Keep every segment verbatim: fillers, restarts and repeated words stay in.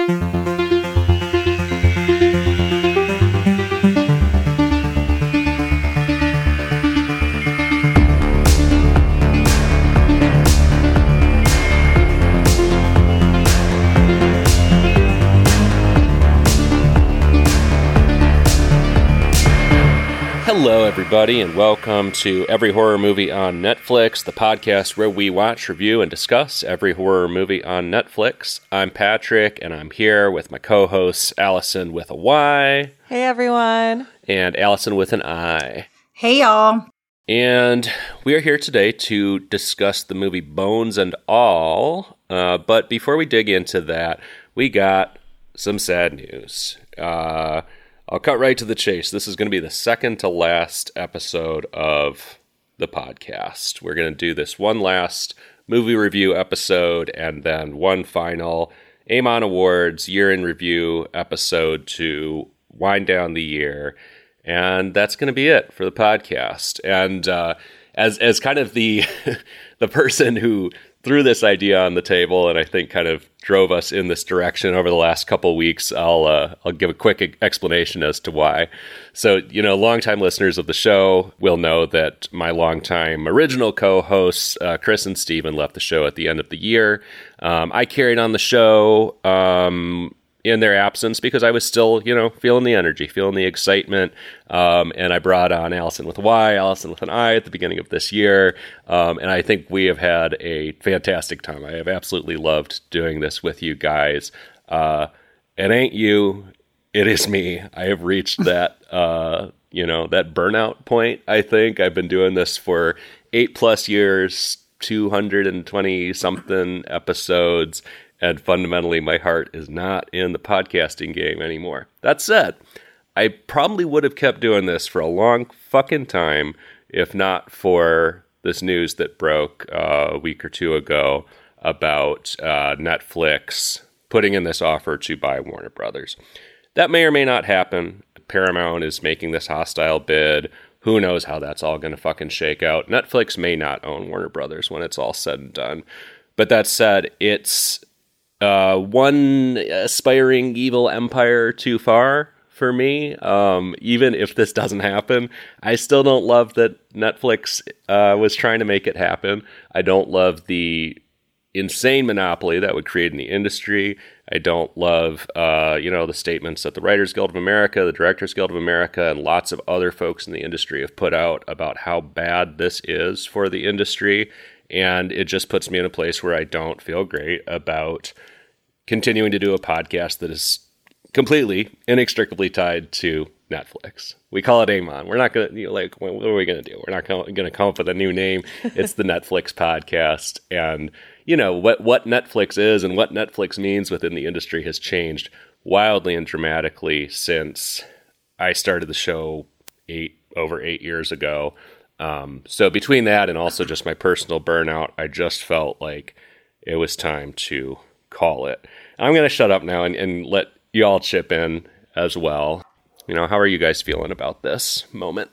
Hello, everybody, and welcome to Every Horror Movie on Netflix, the podcast where we watch, review, and discuss every horror movie on Netflix. I'm Patrick, and I'm here with my co-hosts, Allison with a Y. Hey, everyone. And Allison with an I. Hey, y'all. And we are here today to discuss the movie Bones and All. Uh, but before we dig into that, we got some sad news. Uh... I'll cut right to the chase. This is going to be the second to last episode of the podcast. We're going to do this one last movie review episode and then one final Amon Awards year in review episode to wind down the year. And that's going to be it for the podcast. And uh, as as kind of the the person who threw this idea on the table and I think kind of drove us in this direction over the last couple of weeks, I'll uh, I'll give a quick explanation as to why. So, you know, longtime listeners of the show will know that my longtime original co-hosts, uh, Chris and Steven, left the show at the end of the year. Um, I carried on the show um, in their absence because I was still, you know, feeling the energy, feeling the excitement. Um, and I brought on Allison with a Y, Allison with an I at the beginning of this year. Um, and I think we have had a fantastic time. I have absolutely loved doing this with you guys. Uh, it ain't you, it is me. I have reached that, uh, you know, that burnout point. I think I've been doing this for eight plus years, two hundred twenty something episodes. And fundamentally, my heart is not in the podcasting game anymore. That said, I probably would have kept doing this for a long fucking time if not for this news that broke uh, a week or two ago about uh, Netflix putting in this offer to buy Warner Brothers. That may or may not happen. Paramount is making this hostile bid. Who knows how that's all going to fucking shake out. Netflix may not own Warner Brothers when it's all said and done. But that said, it's Uh, one aspiring evil empire too far for me. Um, even if this doesn't happen, I still don't love that Netflix uh, was trying to make it happen. I don't love the insane monopoly that would create in the industry. I don't love, uh, you know, the statements that the Writers Guild of America, the Directors Guild of America, and lots of other folks in the industry have put out about how bad this is for the industry. And it just puts me in a place where I don't feel great about continuing to do a podcast that is completely, inextricably tied to Netflix. We call it Amon. We're not going to, you know, like, what are we going to do? We're not going to come up with a new name. It's the Netflix podcast. And, you know, what, what Netflix is and what Netflix means within the industry has changed wildly and dramatically since I started the show eight, over eight years ago. Um, so between that and also just my personal burnout, I just felt like it was time to call it. I'm going to shut up now and, and let you all chip in as well. You know, how are you guys feeling about this moment?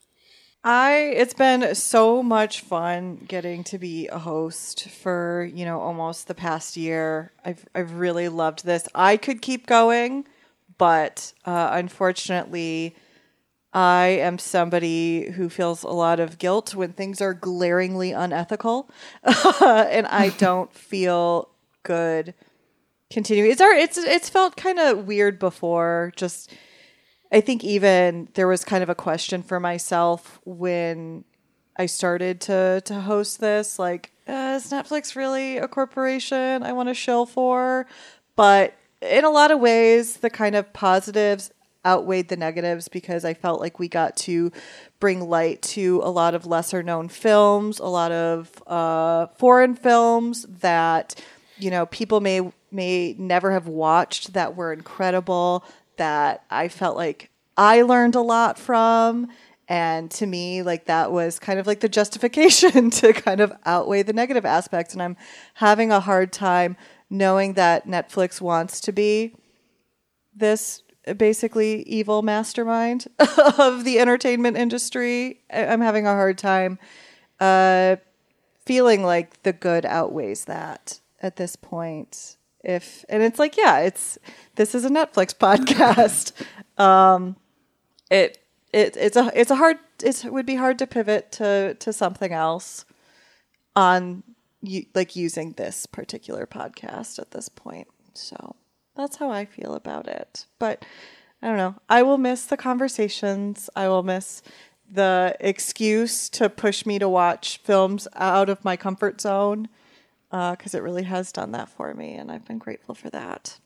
I, it's been so much fun getting to be a host for, you know, almost the past year. I've, I've really loved this. I could keep going, but uh, unfortunately, I am somebody who feels a lot of guilt when things are glaringly unethical, and I don't feel good continuing. It's our, it's it's felt kind of weird before. Just, I think even there was kind of a question for myself when I started to to host this. Like, uh, is Netflix really a corporation I want to shill for? But in a lot of ways, the kind of positives outweighed the negatives because I felt like we got to bring light to a lot of lesser known films, a lot of uh, foreign films that, you know, people may may never have watched that were incredible, that I felt like I learned a lot from. And to me, like, that was kind of like the justification to kind of outweigh the negative aspects. And I'm having a hard time knowing that Netflix wants to be this basically evil mastermind of the entertainment industry. I'm having a hard time uh, feeling like the good outweighs that at this point. if, and it's like, yeah, it's, this is a Netflix podcast. um, it, it, it's a, it's a hard, it's, it would be hard to pivot to, to something else on you, like using this particular podcast at this point. So that's how I feel about it. But I don't know. I will miss the conversations. I will miss the excuse to push me to watch films out of my comfort zone, because uh, it really has done that for me, and I've been grateful for that.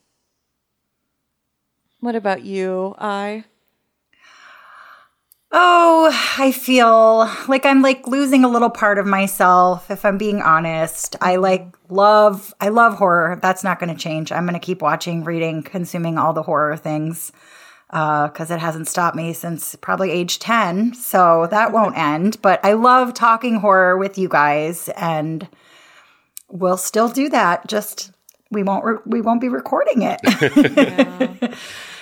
What about you, I? Oh, I feel like I'm like losing a little part of myself, if I'm being honest. I like love, I love horror. That's not going to change. I'm going to keep watching, reading, consuming all the horror things because uh, it hasn't stopped me since probably age ten. So that won't end. But I love talking horror with you guys, and we'll still do that. Just we won't re- we won't be recording it. Yeah.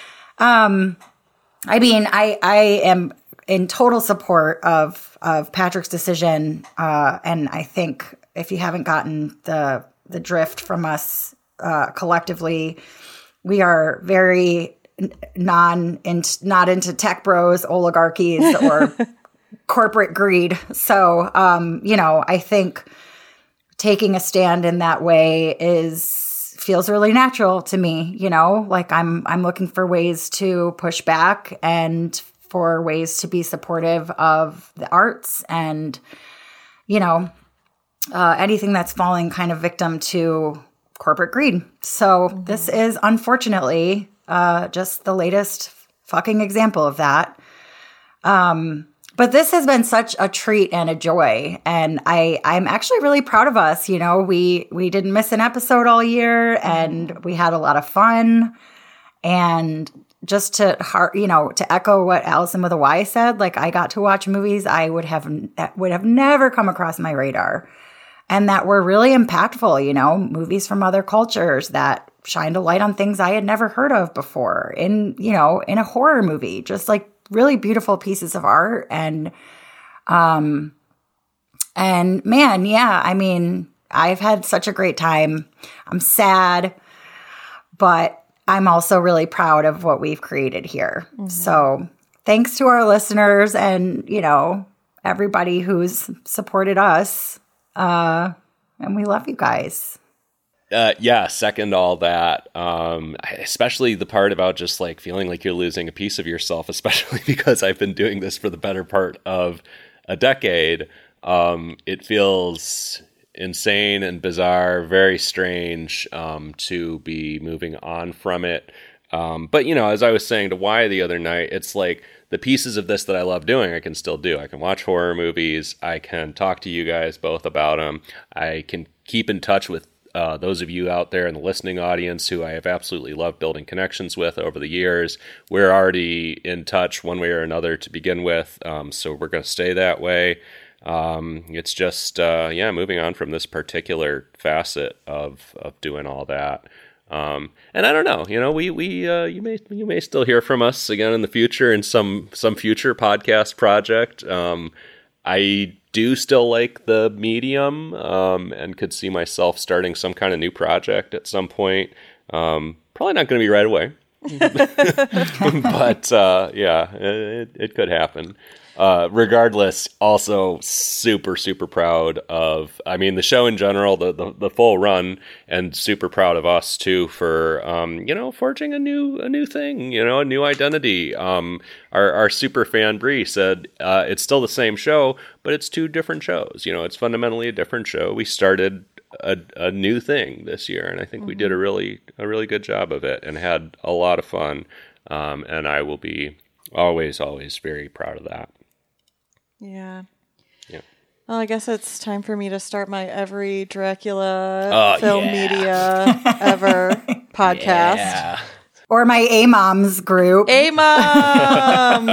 um, I mean, I I am in total support of of Patrick's decision, uh, and I think if you haven't gotten the the drift from us uh, collectively, we are very non in, not into tech bros, oligarchies, or corporate greed. So, um, you know, I think taking a stand in that way is feels really natural to me. You know, like I'm I'm looking for ways to push back and for ways to be supportive of the arts and, you know, uh, anything that's falling kind of victim to corporate greed. So mm-hmm. This is unfortunately uh, just the latest fucking example of that. Um, but this has been such a treat and a joy. And I, I'm actually really proud of us. You know, we, we didn't miss an episode all year, and we had a lot of fun. And just to, you know, to echo what Allison with a Y said, like I got to watch movies I would have would have never come across my radar, and that were really impactful. You know, movies from other cultures that shined a light on things I had never heard of before. In you know, in a horror movie, just like really beautiful pieces of art, and um, and man, yeah, I mean, I've had such a great time. I'm sad, but I'm also really proud of what we've created here. Mm-hmm. So thanks to our listeners and, you know, everybody who's supported us. Uh, and we love you guys. Uh, yeah, second all that. Um, especially the part about just like feeling like you're losing a piece of yourself, especially because I've been doing this for the better part of a decade. Um, it feels insane and bizarre, very strange um, to be moving on from it. Um, but, you know, as I was saying to Y the other night, it's like the pieces of this that I love doing, I can still do. I can watch horror movies. I can talk to you guys both about them. I can keep in touch with uh, those of you out there in the listening audience who I have absolutely loved building connections with over the years. We're already in touch one way or another to begin with, um, so we're going to stay that way. Um, it's just, uh, yeah, moving on from this particular facet of, of doing all that. Um, and I don't know, you know, we, we, uh, you may, you may still hear from us again in the future in some, some future podcast project. Um, I do still like the medium, um, and could see myself starting some kind of new project at some point. Um, probably not going to be right away, but, uh, yeah, it, it could happen. Uh, regardless, also super, super proud of, I mean, the show in general, the, the, the full run, and super proud of us too for, um, you know, forging a new, a new thing, you know, a new identity. Um, our, our super fan Bree said, uh, it's still the same show, but it's two different shows. You know, it's fundamentally a different show. We started a, a new thing this year, and I think mm-hmm. we did a really, a really good job of it and had a lot of fun. Um, and I will be always, always very proud of that. Yeah. Yeah. Well, I guess it's time for me to start my every Dracula oh, film yeah. media ever podcast. Yeah. Or my A-Moms group. A-Moms!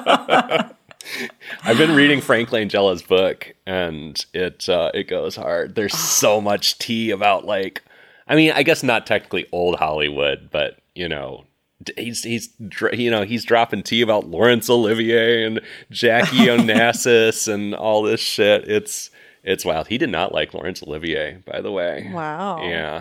I've been reading Frank Langella's book, and it uh, it goes hard. There's so much tea about, like, I mean, I guess not technically old Hollywood, but, you know, He's he's you know he's dropping tea about Laurence Olivier and Jackie Onassis and all this shit. It's it's wild. He did not like Laurence Olivier, by the way. Wow. Yeah.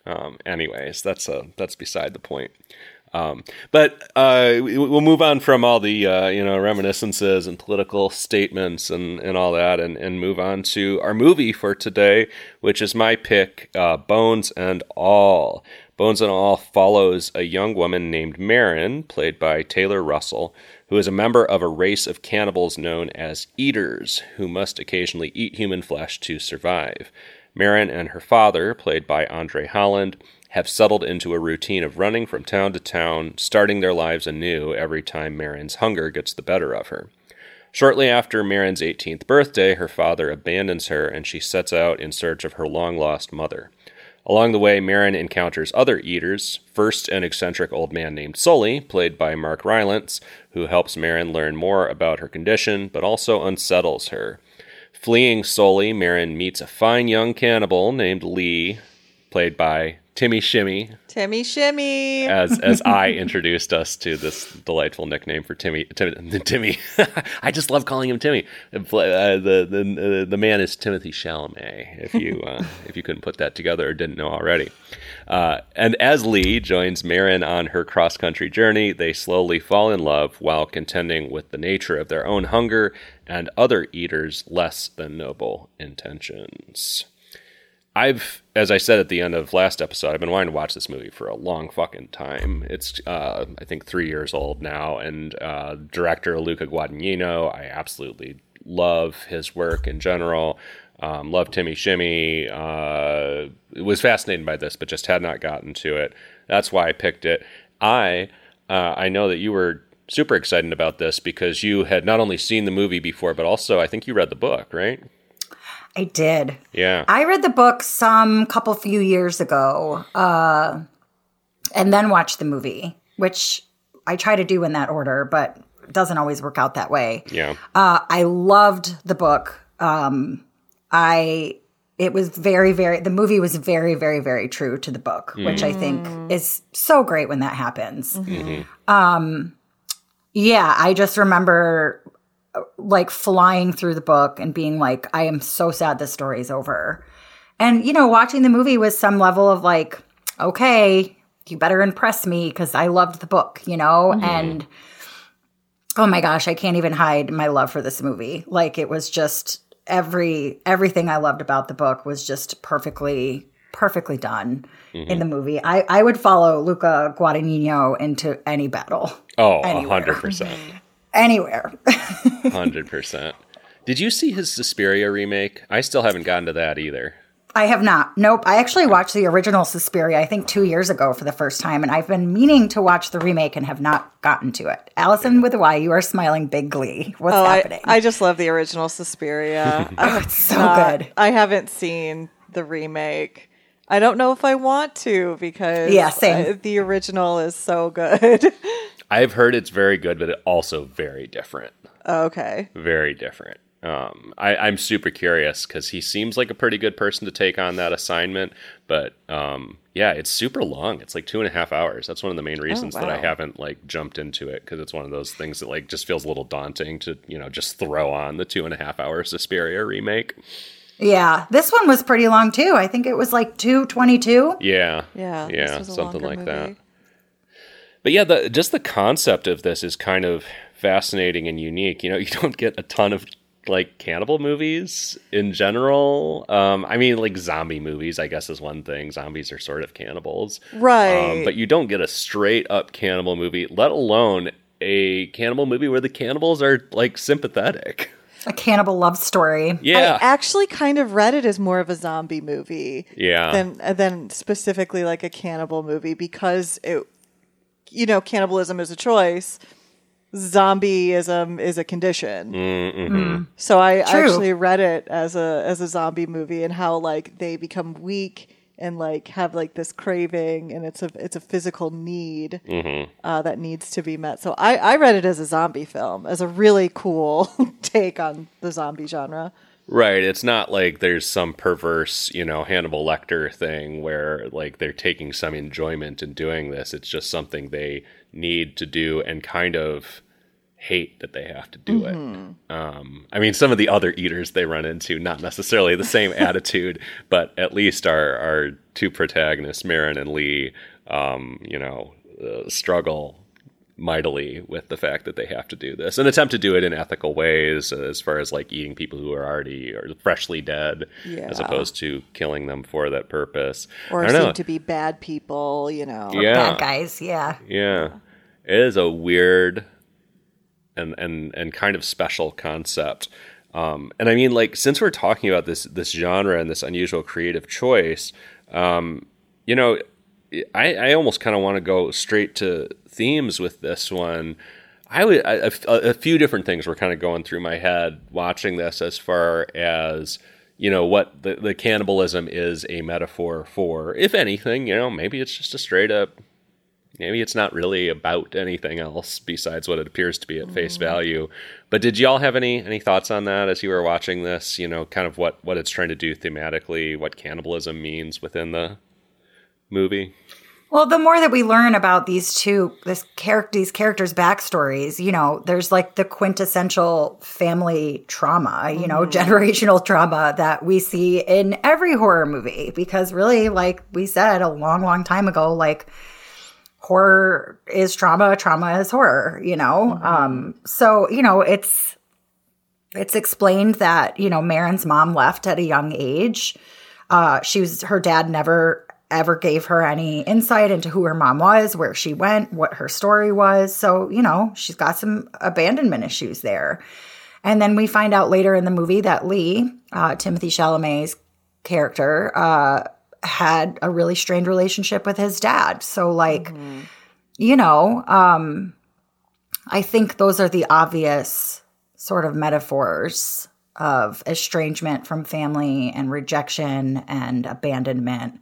Um, anyways, that's a that's beside the point. Um, but uh, we'll move on from all the uh, you know reminiscences and political statements and, and all that, and, and move on to our movie for today, which is my pick, uh, Bones and All. Bones and All follows a young woman named Marin, played by Taylor Russell, who is a member of a race of cannibals known as Eaters, who must occasionally eat human flesh to survive. Marin and her father, played by Andre Holland, have settled into a routine of running from town to town, starting their lives anew every time Marin's hunger gets the better of her. Shortly after Marin's eighteenth birthday, her father abandons her and she sets out in search of her long-lost mother. Along the way, Marin encounters other eaters, first an eccentric old man named Sully, played by Mark Rylance, who helps Marin learn more about her condition, but also unsettles her. Fleeing Sully, Marin meets a fine young cannibal named Lee, played by Timmy Shimmy. Timmy Shimmy. As as I introduced us to this delightful nickname for Timmy. Tim, Timmy. I just love calling him Timmy. Uh, the the uh, the man is Timothy Chalamet. If you uh, if you couldn't put that together or didn't know already. Uh, and as Lee joins Marin on her cross country journey, they slowly fall in love while contending with the nature of their own hunger and other eaters' less than noble intentions. I've, as I said at the end of last episode, I've been wanting to watch this movie for a long fucking time. It's, uh, I think, three years old now, and uh, director Luca Guadagnino, I absolutely love his work in general. Um, love Timmy Shimmy. Uh, was fascinated by this, but just had not gotten to it. That's why I picked it. I, uh, I know that you were super excited about this because you had not only seen the movie before, but also I think you read the book, right? I did. Yeah. I read the book some couple few years ago, uh, and then watched the movie, which I try to do in that order, but it doesn't always work out that way. Yeah. Uh, I loved the book. Um, I it was very, very. The movie was very, very, very true to the book, mm. which I think is so great when that happens. Mm-hmm. Um, yeah, I just remember like flying through the book and being like, I am so sad this story's over. And, you know, watching the movie was some level of like, okay, you better impress me because I loved the book, you know? Mm-hmm. And oh my gosh, I can't even hide my love for this movie. Like it was just every, everything I loved about the book was just perfectly, perfectly done mm-hmm. in the movie. I, I would follow Luca Guadagnino into any battle. Oh, a hundred percent. Anywhere. one hundred percent. Did you see his Suspiria remake? I still haven't gotten to that either. I have not. Nope. I actually watched the original Suspiria, I think two years ago for the first time, and I've been meaning to watch the remake and have not gotten to it. Allison with a Y, you are smiling big glee. What's oh, happening? I, I just love the original Suspiria. Oh, it's so not, good. I haven't seen the remake. I don't know if I want to because yeah, same. I, the original is so good. I've heard it's very good, but it also very different. Okay. Very different. Um, I, I'm super curious because he seems like a pretty good person to take on that assignment. But um, yeah, it's super long. It's like two and a half hours. That's one of the main reasons oh, wow. that I haven't like jumped into it because it's one of those things that like just feels a little daunting to, you know, just throw on the two and a half hour Suspiria remake. Yeah, this one was pretty long too. I think it was like two twenty-two. Yeah. Yeah. Yeah. Something like movie. that. But yeah, the, just the concept of this is kind of fascinating and unique. You know, you don't get a ton of like cannibal movies in general. Um, I mean, like zombie movies, I guess is one thing. Zombies are sort of cannibals. Right. Um, but you don't get a straight up cannibal movie, let alone a cannibal movie where the cannibals are like sympathetic. A cannibal love story. Yeah. I actually kind of read it as more of a zombie movie. Yeah. Than, than specifically like a cannibal movie because it, you know, cannibalism is a choice. Zombieism is a condition. Mm-hmm. Mm. So I True. actually read it as a as a zombie movie and how like they become weak and like have like this craving and it's a it's a physical need mm-hmm. uh, that needs to be met. So I, I read it as a zombie film, as a really cool take on the zombie genre. Right. It's not like there's some perverse, you know, Hannibal Lecter thing where like they're taking some enjoyment in doing this. It's just something they need to do and kind of hate that they have to do mm-hmm. it. Um, I mean, some of the other eaters they run into, not necessarily the same attitude, but at least our, our two protagonists, Marin and Lee, um, you know, uh, struggle mightily with the fact that they have to do this and attempt to do it in ethical ways, as far as like eating people who are already or freshly dead, yeah. as opposed to killing them for that purpose. Or seem know. to be bad people, you know. Yeah. Bad guys, yeah. Yeah. It is a weird and and and kind of special concept. Um, and I mean, like, since we're talking about this this genre and this unusual creative choice, um, you know, I, I almost kind of want to go straight to themes with this one. I would a, a few different things were kind of going through my head watching this, as far as, you know, what the, the cannibalism is a metaphor for, if anything. You know, maybe it's just a straight up, maybe it's not really about anything else besides what it appears to be at face value. But did y'all have any any thoughts on that as you were watching this? You know, kind of what what it's trying to do thematically, what cannibalism means within the movie? Well, the more that we learn about these two, this character, these characters' backstories, you know, there's like the quintessential family trauma, you know, mm. generational trauma that we see in every horror movie. Because really, like we said a long, long time ago, like horror is trauma, trauma is horror, you know? Mm-hmm. Um, so, you know, it's, it's explained that, you know, Marin's mom left at a young age. Uh, she was, her dad never ever gave her any insight into who her mom was, where she went, what her story was. So, you know, she's got some abandonment issues there. And then we find out later in the movie that Lee, uh, Timothée Chalamet's character, uh, had a really strained relationship with his dad. So, like, mm-hmm. you know, um, I think those are the obvious sort of metaphors of estrangement from family and rejection and abandonment.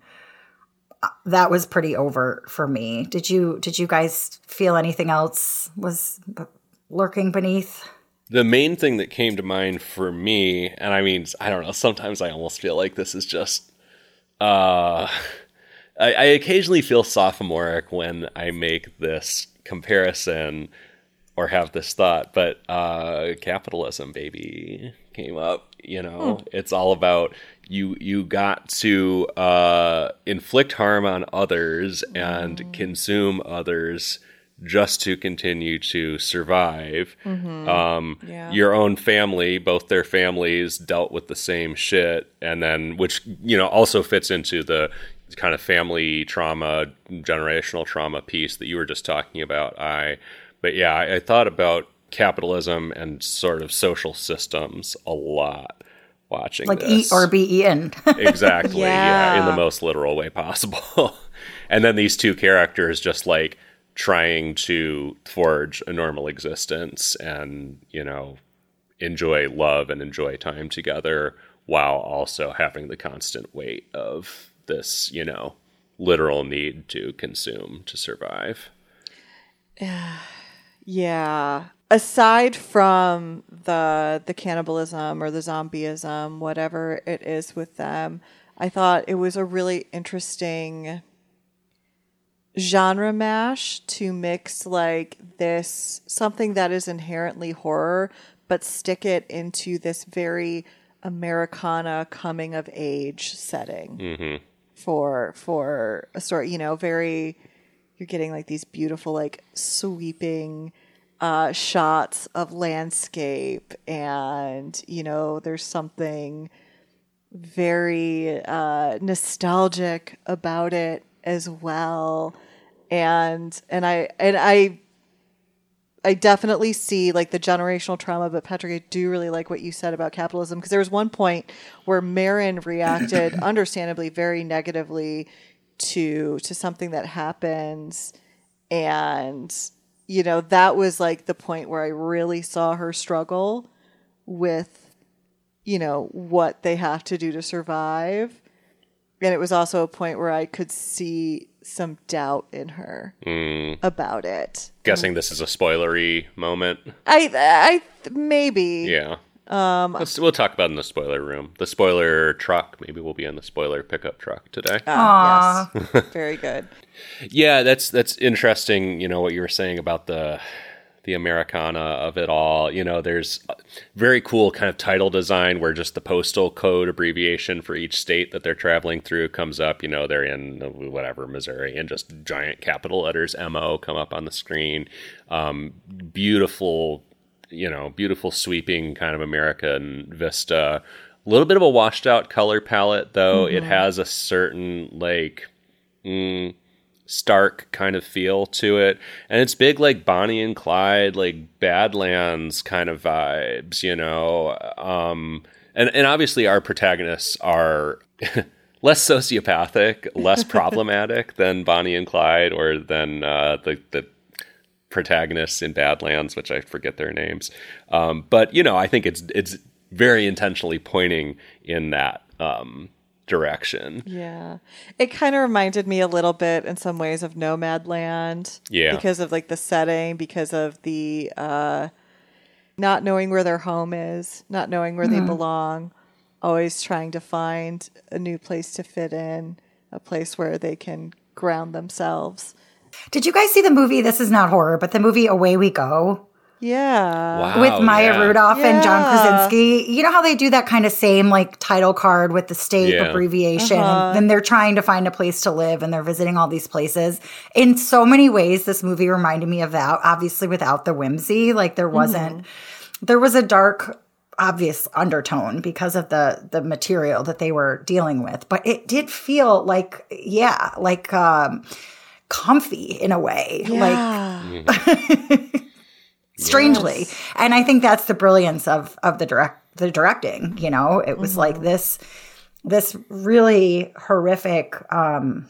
That was pretty overt for me. Did you did you guys feel anything else was lurking beneath? The main thing that came to mind for me, and I mean, I don't know, sometimes I almost feel like this is just, uh, I, I occasionally feel sophomoric when I make this comparison or have this thought, but uh, capitalism, baby, came up. You know, hmm. It's all about you. You got to uh, inflict harm on others and mm. consume others just to continue to survive. Mm-hmm. Um, yeah. Your own family, both their families, dealt with the same shit, and then which you know also fits into the kind of family trauma, generational trauma piece that you were just talking about. I, but yeah, I, I thought about capitalism and sort of social systems a lot watching like this. Eat or be eaten. Exactly. yeah. yeah, in the most literal way possible. And then these two characters just like trying to forge a normal existence and, you know, enjoy love and enjoy time together while also having the constant weight of this, you know, literal need to consume to survive. Yeah. Aside from the the cannibalism or the zombieism, whatever it is with them, I thought it was a really interesting genre mash to mix like this, something that is inherently horror, but stick it into this very Americana coming of age setting mm-hmm. for for a story, you know, very, you're getting like these beautiful, like sweeping Uh, shots of landscape, and you know there's something very uh, nostalgic about it as well, and and I and I I definitely see like the generational trauma. But Patrick, I do really like what you said about capitalism, because there was one point where Marin reacted, understandably, very negatively to to something that happens, and you know, that was like the point where I really saw her struggle with, you know, what they have to do to survive. And it was also a point where I could see some doubt in her mm. about it. Guessing this is a spoilery moment. I, I, maybe. Yeah. Um, Let's, we'll talk about it in the spoiler room. The spoiler truck. Maybe we'll be in the spoiler pickup truck today. Uh, yes. Very good. Yeah, that's that's interesting. You know what you were saying about the the Americana of it all. You know, there's very cool kind of title design where just the postal code abbreviation for each state that they're traveling through comes up. You know, they're in whatever, Missouri, and just giant capital letters M O come up on the screen. Um, beautiful, you know, beautiful sweeping kind of American vista. A little bit of a washed out color palette, though. Mm-hmm. It has a certain like... Mm, stark kind of feel to it, and it's big like Bonnie and Clyde, like Badlands kind of vibes, you know. Um, and and obviously our protagonists are less sociopathic, less problematic than Bonnie and Clyde, or than uh, the the protagonists in Badlands, which I forget their names. Um, but you know, I think it's it's very intentionally pointing in that Um, direction. Yeah. It kind of reminded me a little bit in some ways of Nomadland. Yeah. Because of like the setting, because of the uh, not knowing where their home is, not knowing where mm-hmm. they belong, always trying to find a new place to fit in, a place where they can ground themselves. Did you guys see the movie, this is not horror, but the movie Away We Go? Yeah. Wow, with Maya yeah. Rudolph yeah. and John Krasinski. You know how they do that kind of same like title card with the state yeah. abbreviation? Uh-huh. And then they're trying to find a place to live and they're visiting all these places. In so many ways, this movie reminded me of that, obviously without the whimsy. Like there wasn't, mm-hmm. there was a dark, obvious undertone because of the the material that they were dealing with. But it did feel like, yeah, like um, comfy in a way. Yeah. Like... Strangely. Yes. And I think that's the brilliance of of the direct the directing, you know. It was mm-hmm. like this this really horrific um,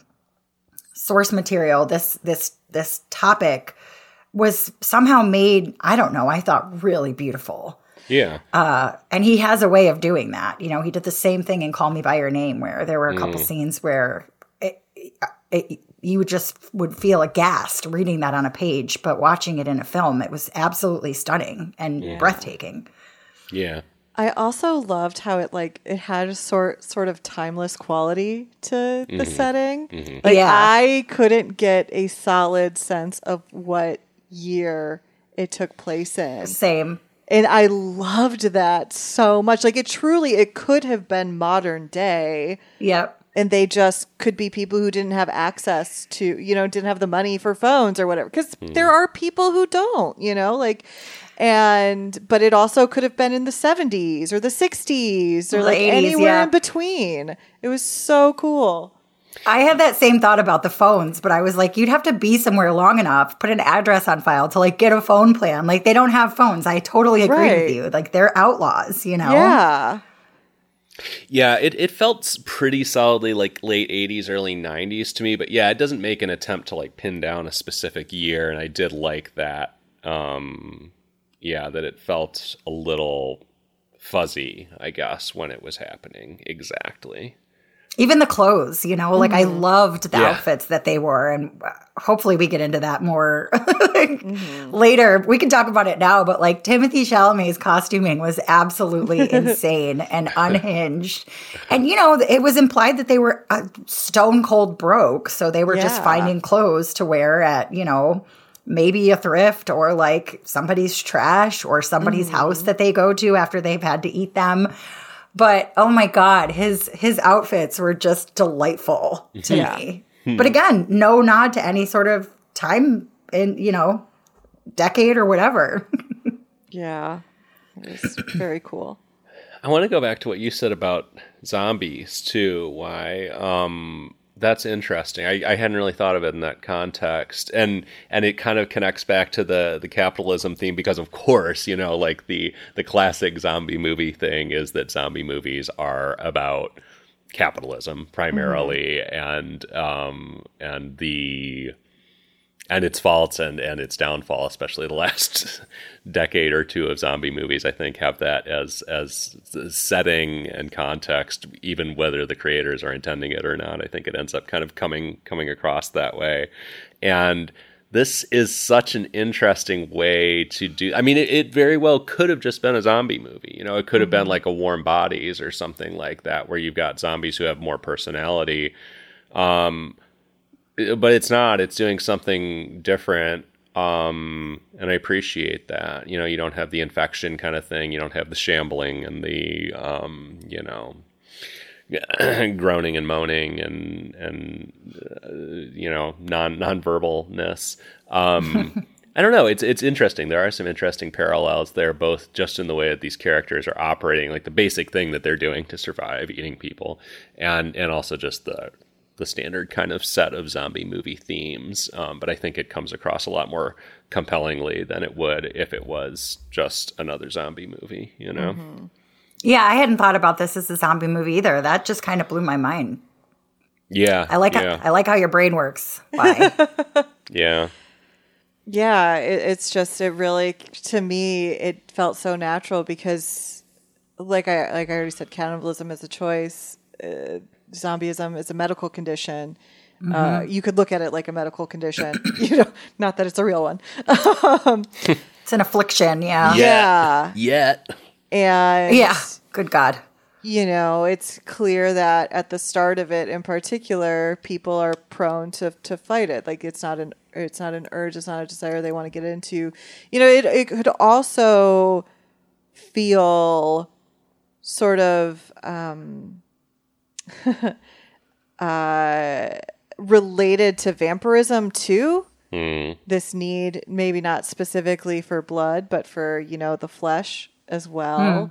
source material, this this this topic was somehow made, I don't know, I thought really beautiful. Yeah. Uh, and he has a way of doing that. You know, he did the same thing in Call Me by Your Name, where there were a couple mm. scenes where it, it, you just would feel aghast reading that on a page, but watching it in a film, it was absolutely stunning and yeah. breathtaking. Yeah. I also loved how it like it had a sort sort of timeless quality to mm-hmm. the setting. Mm-hmm. Like yeah. I couldn't get a solid sense of what year it took place in. Same. And I loved that so much. Like it truly it could have been modern day. Yep. And they just could be people who didn't have access to, you know, didn't have the money for phones or whatever. Because mm. there are people who don't, you know, like, and, but it also could have been in the seventies or the sixties or the like eighties, anywhere yeah. in between. It was so cool. I had that same thought about the phones, but I was like, you'd have to be somewhere long enough, put an address on file to like get a phone plan. Like they don't have phones. I totally agree right. with you. Like they're outlaws, you know? Yeah. Yeah, it, it felt pretty solidly like late eighties, early nineties to me. But yeah, it doesn't make an attempt to like pin down a specific year. And I did like that. Um, yeah, that it felt a little fuzzy, I guess, when it was happening. Exactly. Even the clothes, you know, like mm-hmm. I loved the yeah. outfits that they wore. And hopefully we get into that more mm-hmm. later. We can talk about it now, but like Timothée Chalamet's costuming was absolutely insane and unhinged. And, you know, it was implied that they were uh, stone cold broke. So they were yeah. just finding clothes to wear at, you know, maybe a thrift or like somebody's trash or somebody's mm-hmm. house that they go to after they've had to eat them. But oh my God, his his outfits were just delightful to yeah. me. But again, no nod to any sort of time in, you know, decade or whatever. Yeah, it was very cool. I want to go back to what you said about zombies too. Why? Um, that's interesting. I, I hadn't really thought of it in that context, and and it kind of connects back to the the capitalism theme because, of course, you know, like the the classic zombie movie thing is that zombie movies are about capitalism primarily, mm-hmm. and um and the and its faults and and its downfall, especially the last decade or two of zombie movies, I think have that as as setting and context, even whether the creators are intending it or not. I think it ends up kind of coming coming across that way. And this is such an interesting way to do. I mean, it, it very well could have just been a zombie movie. You know, it could have mm-hmm. been like a Warm Bodies or something like that, where you've got zombies who have more personality. Um, but it's not. It's doing something different. Um, and I appreciate that. You know, you don't have the infection kind of thing. You don't have the shambling and the, um, you know, groaning and moaning and, and uh, you know, non, non-verbalness. Um, I don't know. It's it's interesting. There are some interesting parallels there, both just in the way that these characters are operating, like the basic thing that they're doing to survive, eating people, and and also just the the standard kind of set of zombie movie themes. Um, but I think it comes across a lot more compellingly than it would if it was just another zombie movie, you know? Mm-hmm. Yeah, I hadn't thought about this as a zombie movie either. That just kind of blew my mind. Yeah. I like yeah. how, I like how your brain works. Why? yeah. Yeah, it, it's just it really to me it felt so natural because, like I like I already said, cannibalism is a choice. Uh, zombieism is a medical condition. Mm-hmm. Uh, you could look at it like a medical condition, you know, not that it's a real one. um, it's an affliction, yeah. Yeah. Yet. And yeah, good God. You know, it's clear that at the start of it in particular, people are prone to, to fight it. Like it's not an it's not an urge, it's not a desire they want to get into. You know, it it could also feel sort of um, uh, related to vampirism too. Mm. This need, maybe not specifically for blood, but for, you know, the flesh as well. Mm.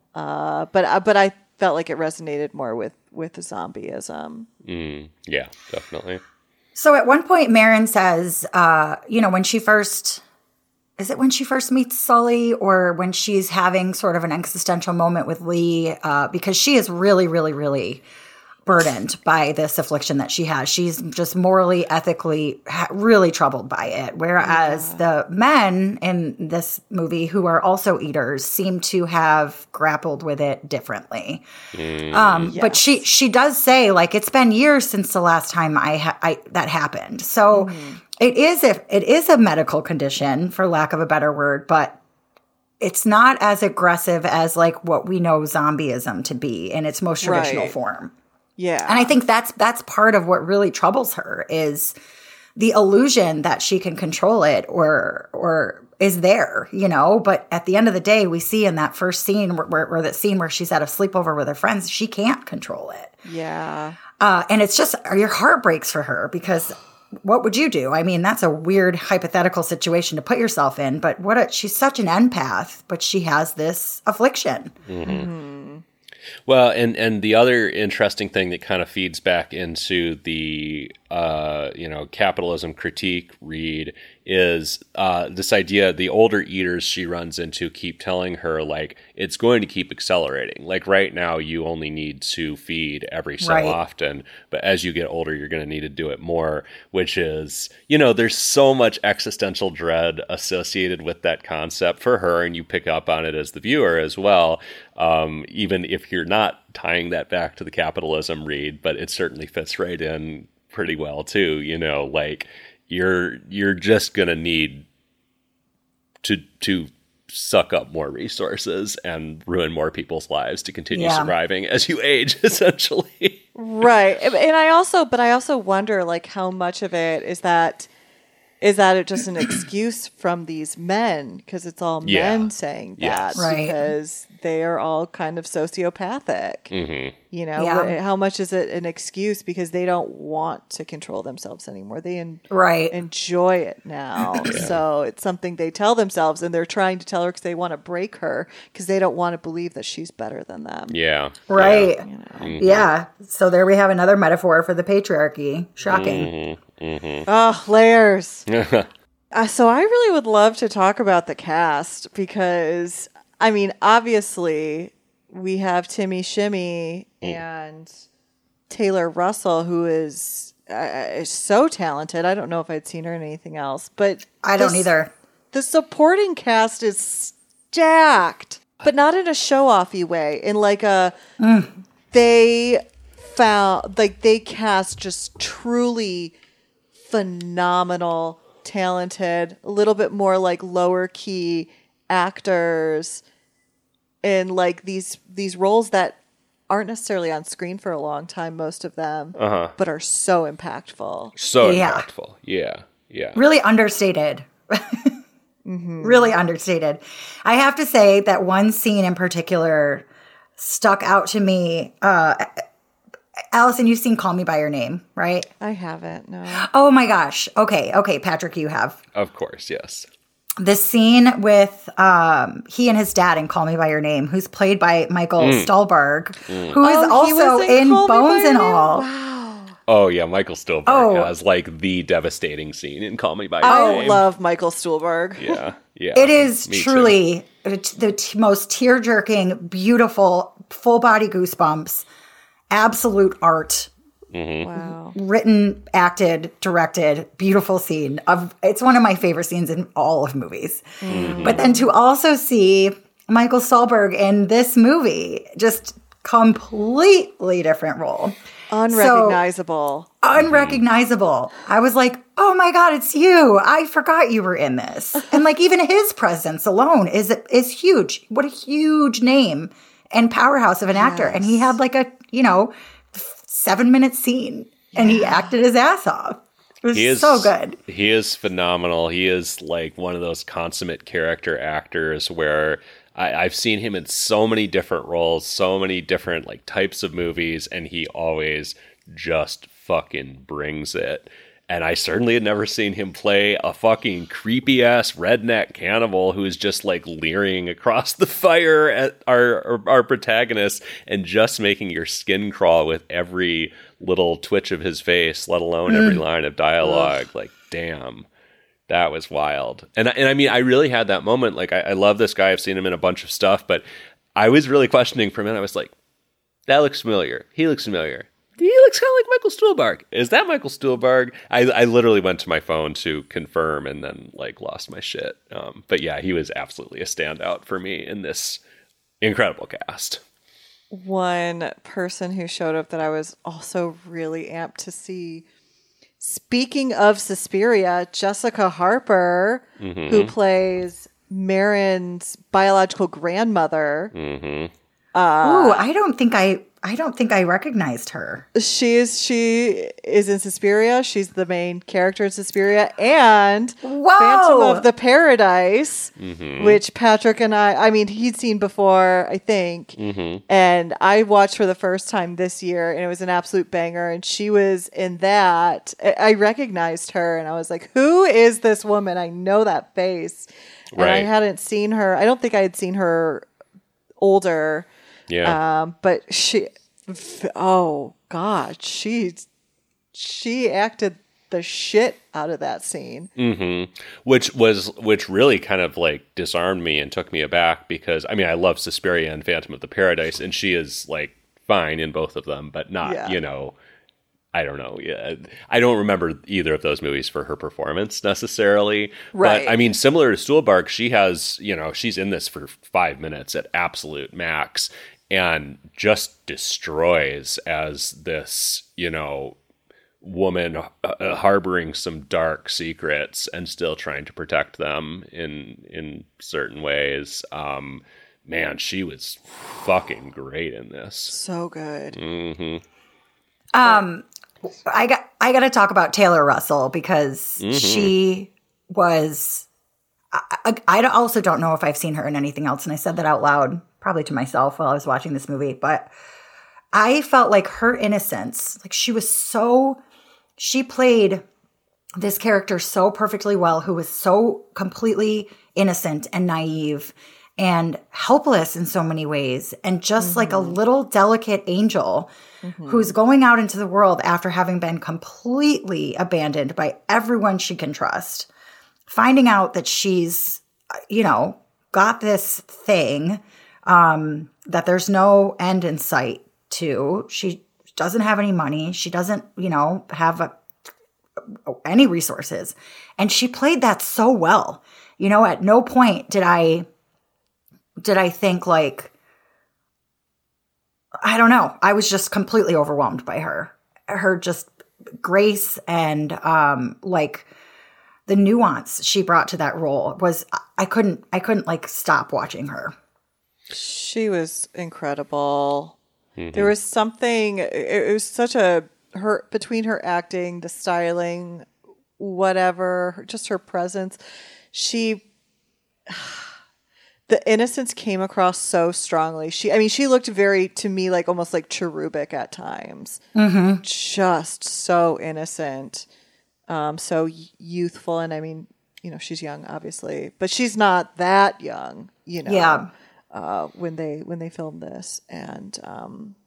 Uh, but uh, but I felt like it resonated more with with the zombieism. Mm, yeah, definitely. So at one point, Marin says, uh, you know, when she first, is it when she first meets Sully or when she's having sort of an existential moment with Lee? Uh, because she is really, really, really burdened by this affliction that she has. She's just morally, ethically, ha- really troubled by it. Whereas yeah. the men in this movie who are also eaters seem to have grappled with it differently. Mm. Um, yes. But she she does say, like, it's been years since the last time I, ha- I that happened. So mm-hmm. it is a, it is a medical condition, for lack of a better word, but it's not as aggressive as like what we know zombieism to be in its most traditional right. form. Yeah. And I think that's that's part of what really troubles her is the illusion that she can control it or or is there, you know. But at the end of the day, we see in that first scene where, where, where that scene where she's at a sleepover with her friends, she can't control it. Yeah. Uh, and it's just your heart breaks for her because what would you do? I mean, that's a weird hypothetical situation to put yourself in. But what a, she's such an empath, but she has this affliction. Mm-hmm. Mm-hmm. Well, and, and the other interesting thing that kind of feeds back into the, uh, you know, capitalism critique read is uh, this idea the older eaters she runs into keep telling her, like, it's going to keep accelerating. Like, right now, you only need to feed every so right. often. But as you get older, you're going to need to do it more, which is, you know, there's so much existential dread associated with that concept for her. And you pick up on it as the viewer as well. Um, even if you're not tying that back to the capitalism read, but it certainly fits right in pretty well too, you know, like you're you're just gonna need to to suck up more resources and ruin more people's lives to continue yeah. surviving as you age, essentially. Right. And I also but I also wonder like how much of it is that Is that it just an excuse from these men? Because it's all yeah. men saying that. Yes. Right. Because they are all kind of sociopathic. Mm-hmm. You know, yeah. how much is it an excuse because they don't want to control themselves anymore? They en- right. enjoy it now. Yeah. So it's something they tell themselves, and they're trying to tell her because they want to break her because they don't want to believe that she's better than them. Yeah. Right. You know? Mm-hmm. Yeah. So there we have another metaphor for the patriarchy. Shocking. Mm-hmm. Mm-hmm. Oh, layers. uh, so I really would love to talk about the cast because, I mean, obviously we have Timmy Shimmy mm. and Taylor Russell, who is, uh, is so talented. I don't know if I'd seen her in anything else, but I don't this, either. The supporting cast is stacked, but not in a show-offy way. In like a, mm. they found, like they cast just truly phenomenal, talented, a little bit more like lower key actors in like these these roles that aren't necessarily on screen for a long time, most of them, uh-huh. but are so impactful. So yeah. impactful. Yeah. Yeah. Really understated. mm-hmm. Really understated. I have to say that one scene in particular stuck out to me. Uh, Allison, you've seen Call Me By Your Name, right? I haven't, no. Oh my gosh. Okay, okay, Patrick, you have. Of course, yes. The scene with um, he and his dad in Call Me By Your Name, who's played by Michael mm. Stuhlbarg, mm. who is oh, also in, in Bones and All. Wow. Oh, yeah, Michael Stuhlbarg oh. has, like, the devastating scene in Call Me By Your I Name. I love Michael Stuhlbarg. Yeah, yeah. It is truly too. the t- most tear-jerking, beautiful, full-body goosebumps, absolute art. Mm-hmm. Wow. Written, acted, directed, beautiful scene. Of It's one of my favorite scenes in all of movies. Mm-hmm. But then to also see Michael Stuhlbarg in this movie, just completely different role. Unrecognizable. So, unrecognizable. I was like, oh my God, it's you. I forgot you were in this. And like even his presence alone is is huge. What a huge name and powerhouse of an yes. actor. And he had like a, you know, seven minute scene and yeah. he acted his ass off. It was is, so good. He is phenomenal. He is like one of those consummate character actors where I, I've seen him in so many different roles, so many different like types of movies, and he always just fucking brings it. And I certainly had never seen him play a fucking creepy ass redneck cannibal who's just like leering across the fire at our, our our protagonist and just making your skin crawl with every little twitch of his face, let alone mm. every line of dialogue. Ugh. Like, damn, that was wild. And and I mean, I really had that moment. Like, I, I love this guy. I've seen him in a bunch of stuff, but I was really questioning for a minute. I was like, that looks familiar. He looks familiar. He looks kind of like Michael Stuhlbarg. Is that Michael Stuhlbarg? I, I literally went to my phone to confirm and then like lost my shit. Um, but yeah, he was absolutely a standout for me in this incredible cast. One person who showed up that I was also really amped to see. Speaking of Suspiria, Jessica Harper, mm-hmm. who plays Marin's biological grandmother. Mm-hmm. Uh, Ooh, I don't think I... I don't think I recognized her. She is she is in Suspiria. She's the main character in Suspiria and Whoa! Phantom of the Paradise, mm-hmm. which Patrick and I, I mean, he'd seen before, I think. Mm-hmm. And I watched for the first time this year, and it was an absolute banger. And she was in that. I recognized her, and I was like, who is this woman? I know that face. And right. I hadn't seen her. I don't think I had seen her older. Yeah. Um, but she, oh God, she, she acted the shit out of that scene. Mm-hmm. Which was, which really kind of like disarmed me and took me aback because, I mean, I love Suspiria and Phantom of the Paradise, and she is like fine in both of them, but not, yeah. you know, I don't know. Yeah, I don't remember either of those movies for her performance necessarily. Right. But I mean, similar to Stuhlbarg, she has, you know, she's in this for five minutes at absolute max. And just destroys as this, you know, woman uh, harboring some dark secrets and still trying to protect them in in certain ways. Um, man, she was fucking great in this. So good. Mm-hmm. Um, I got I got to talk about Taylor Russell because mm-hmm. she was. I, I also don't know if I've seen her in anything else, and I said that out loud. Probably to myself while I was watching this movie, but I felt like her innocence, like she was so, she played this character so perfectly well, who was so completely innocent and naive and helpless in so many ways. And just mm-hmm. like a little delicate angel mm-hmm. who's going out into the world after having been completely abandoned by everyone she can trust, finding out that she's, you know, got this thing Um, that there's no end in sight to. She doesn't have any money. She doesn't, you know, have a, any resources. And she played that so well. You know, at no point did I, did I think like, I don't know. I was just completely overwhelmed by her. Her just grace and, um, like the nuance she brought to that role was, I couldn't, I couldn't like stop watching her. She was incredible. Mm-hmm. There was something, it, it was such a, her, between her acting, the styling, whatever, just her presence. She, the innocence came across so strongly. She, I mean, she looked very, to me, like almost like cherubic at times. Mm-hmm. Just so innocent, um, so youthful. And I mean, you know, she's young, obviously, but she's not that young, you know, yeah. uh, when they, when they filmed this. And, um,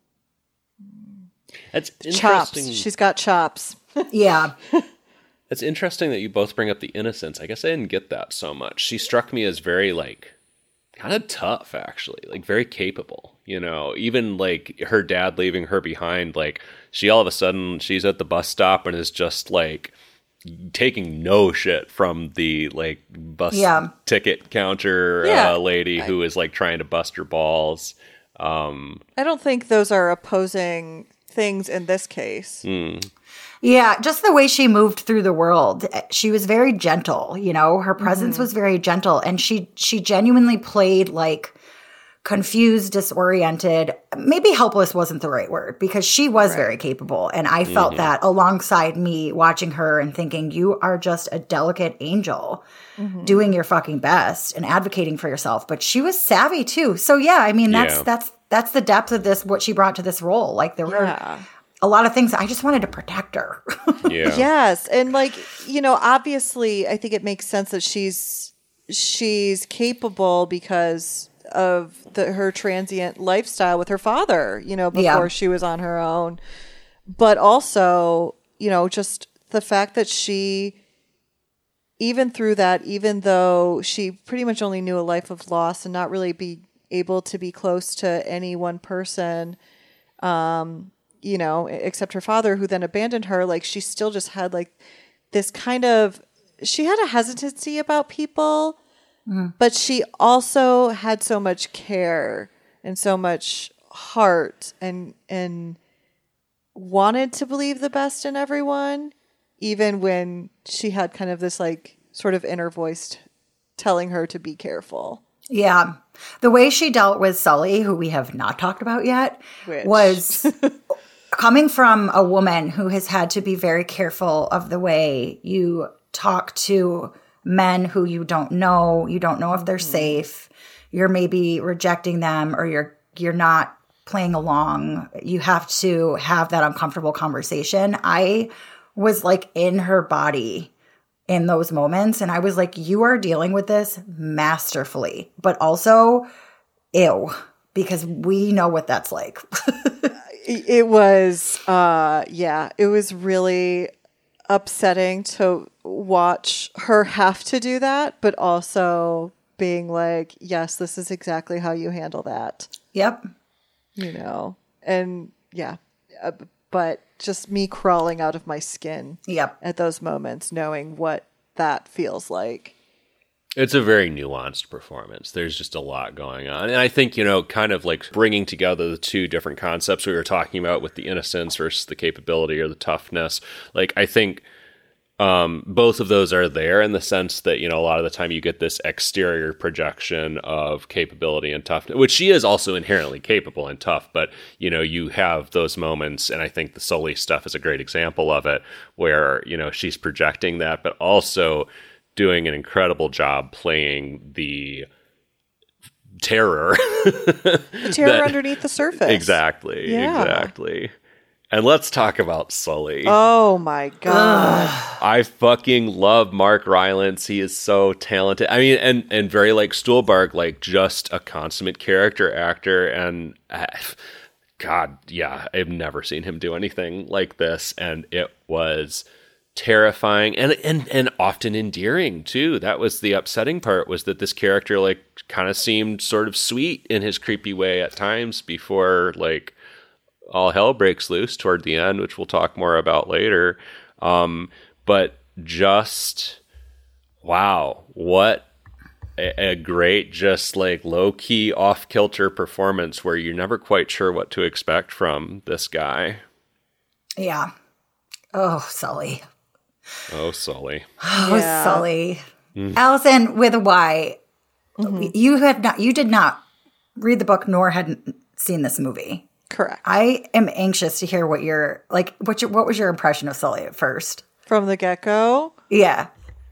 That's chops. interesting. She's got chops. Yeah. It's interesting that you both bring up the innocence. I guess I didn't get that so much. She struck me as very, like, kind of tough, actually. Like, very capable, you know? Even, like, her dad leaving her behind, like, she all of a sudden, she's at the bus stop and is just, like, taking no shit from the, like, bus yeah. ticket counter Yeah. uh, lady who is, like, trying to bust her balls. Um, I don't think those are opposing things in this case. mm. Yeah, just the way she moved through the world. She was very gentle, you know, her presence mm-hmm. was very gentle, and she she genuinely played like confused, disoriented. Maybe helpless wasn't the right word, because she was right. very capable, and I felt mm-hmm. that alongside me watching her and thinking, you are just a delicate angel mm-hmm. doing your fucking best and advocating for yourself. But she was savvy too. So yeah, I mean, that's yeah. that's that's the depth of this, what she brought to this role. Like there were yeah. a lot of things. I just wanted to protect her. yeah. Yes. And like, you know, obviously I think it makes sense that she's, she's capable because of the, her transient lifestyle with her father, you know, before yeah. she was on her own. But also, you know, just the fact that she, even through that, even though she pretty much only knew a life of loss and not really be able to be close to any one person, um, you know, except her father, who then abandoned her, like she still just had like this kind of, she had a hesitancy about people, mm. but she also had so much care and so much heart and, and wanted to believe the best in everyone, even when she had kind of this like sort of inner voice t- telling her to be careful. Yeah. The way she dealt with Sully, who we have not talked about yet, Which? was coming from a woman who has had to be very careful of the way you talk to men who you don't know. You don't know if they're mm-hmm. safe. You're maybe rejecting them, or you're you're not playing along. You have to have that uncomfortable conversation. I was like in her body in those moments, and I was like, you are dealing with this masterfully, but also ew, because we know what that's like. It was, uh, yeah, it was really upsetting to watch her have to do that, but also being like, yes, this is exactly how you handle that. Yep. You know, and yeah, uh, but just me crawling out of my skin. Yep. At those moments, knowing what that feels like. It's a very nuanced performance. There's just a lot going on. And I think, you know, kind of like bringing together the two different concepts we were talking about with the innocence versus the capability or the toughness. Like, I think um, both of those are there in the sense that, you know, a lot of the time you get this exterior projection of capability and toughness, which she is also inherently capable and tough. But, you know, you have those moments, and I think the Sully stuff is a great example of it, where, you know, she's projecting that, but also doing an incredible job playing the terror. The terror that, underneath the surface. Exactly. Yeah. Exactly. And let's talk about Sully. Oh my God. I fucking love Mark Rylance. He is so talented. I mean, and, and very like Stuhlbarg, like just a consummate character actor. And uh, God, yeah, I've never seen him do anything like this. And it was terrifying and, and, and often endearing too. That was the upsetting part, was that this character like kind of seemed sort of sweet in his creepy way at times before like all hell breaks loose toward the end, which we'll talk more about later. Um, but just, wow, what a, a great, just like low key off kilter performance where you're never quite sure what to expect from this guy. Yeah. Oh, Sully. Oh, Sully. Oh, yeah. Sully. Mm. Allison with a Y. Mm-hmm. You had not, you did not read the book nor hadn't seen this movie. Correct. I am anxious to hear what your, like, what your, what was your impression of Sully at first? From the get-go? Yeah.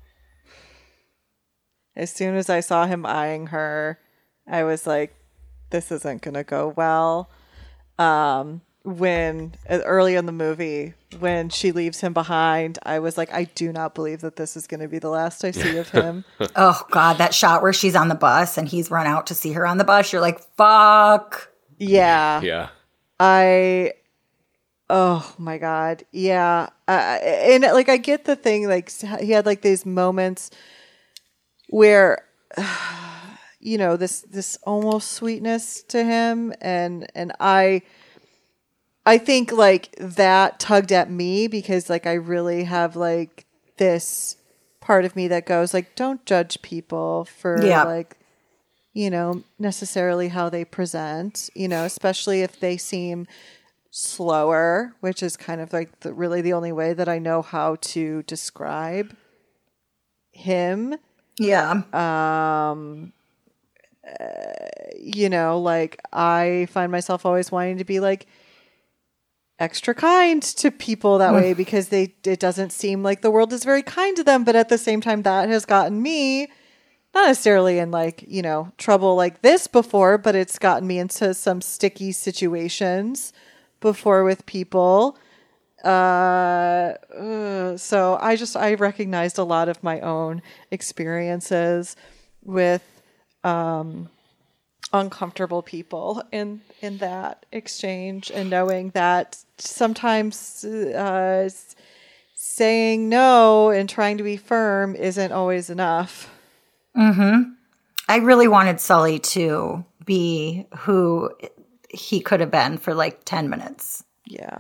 As soon as I saw him eyeing her, I was like, this isn't going to go well. Um, when uh, early in the movie, when she leaves him behind, I was like, I do not believe that this is going to be the last I see of him. Oh, God, that shot where she's on the bus and he's run out to see her on the bus. You're like, fuck. Yeah. Yeah. I, oh my God. Yeah. Uh, and like, I get the thing, like, he had like these moments where, you know, this, this almost sweetness to him. And, and I, I think like that tugged at me because like I really have like this part of me that goes like, don't judge people for Yeah. like, you know, necessarily how they present, you know, especially if they seem slower, which is kind of like the, really the only way that I know how to describe him. Yeah. Um, uh, you know, like I find myself always wanting to be like extra kind to people that way because they it doesn't seem like the world is very kind to them, but at the same time that has gotten me not necessarily in like, you know, trouble like this before, but it's gotten me into some sticky situations before with people. Uh, uh, so I just, I recognized a lot of my own experiences with, um, uncomfortable people in, in that exchange and knowing that sometimes, uh, saying no and trying to be firm isn't always enough. Mm-hmm. I really wanted Sully to be who he could have been for like ten minutes. Yeah.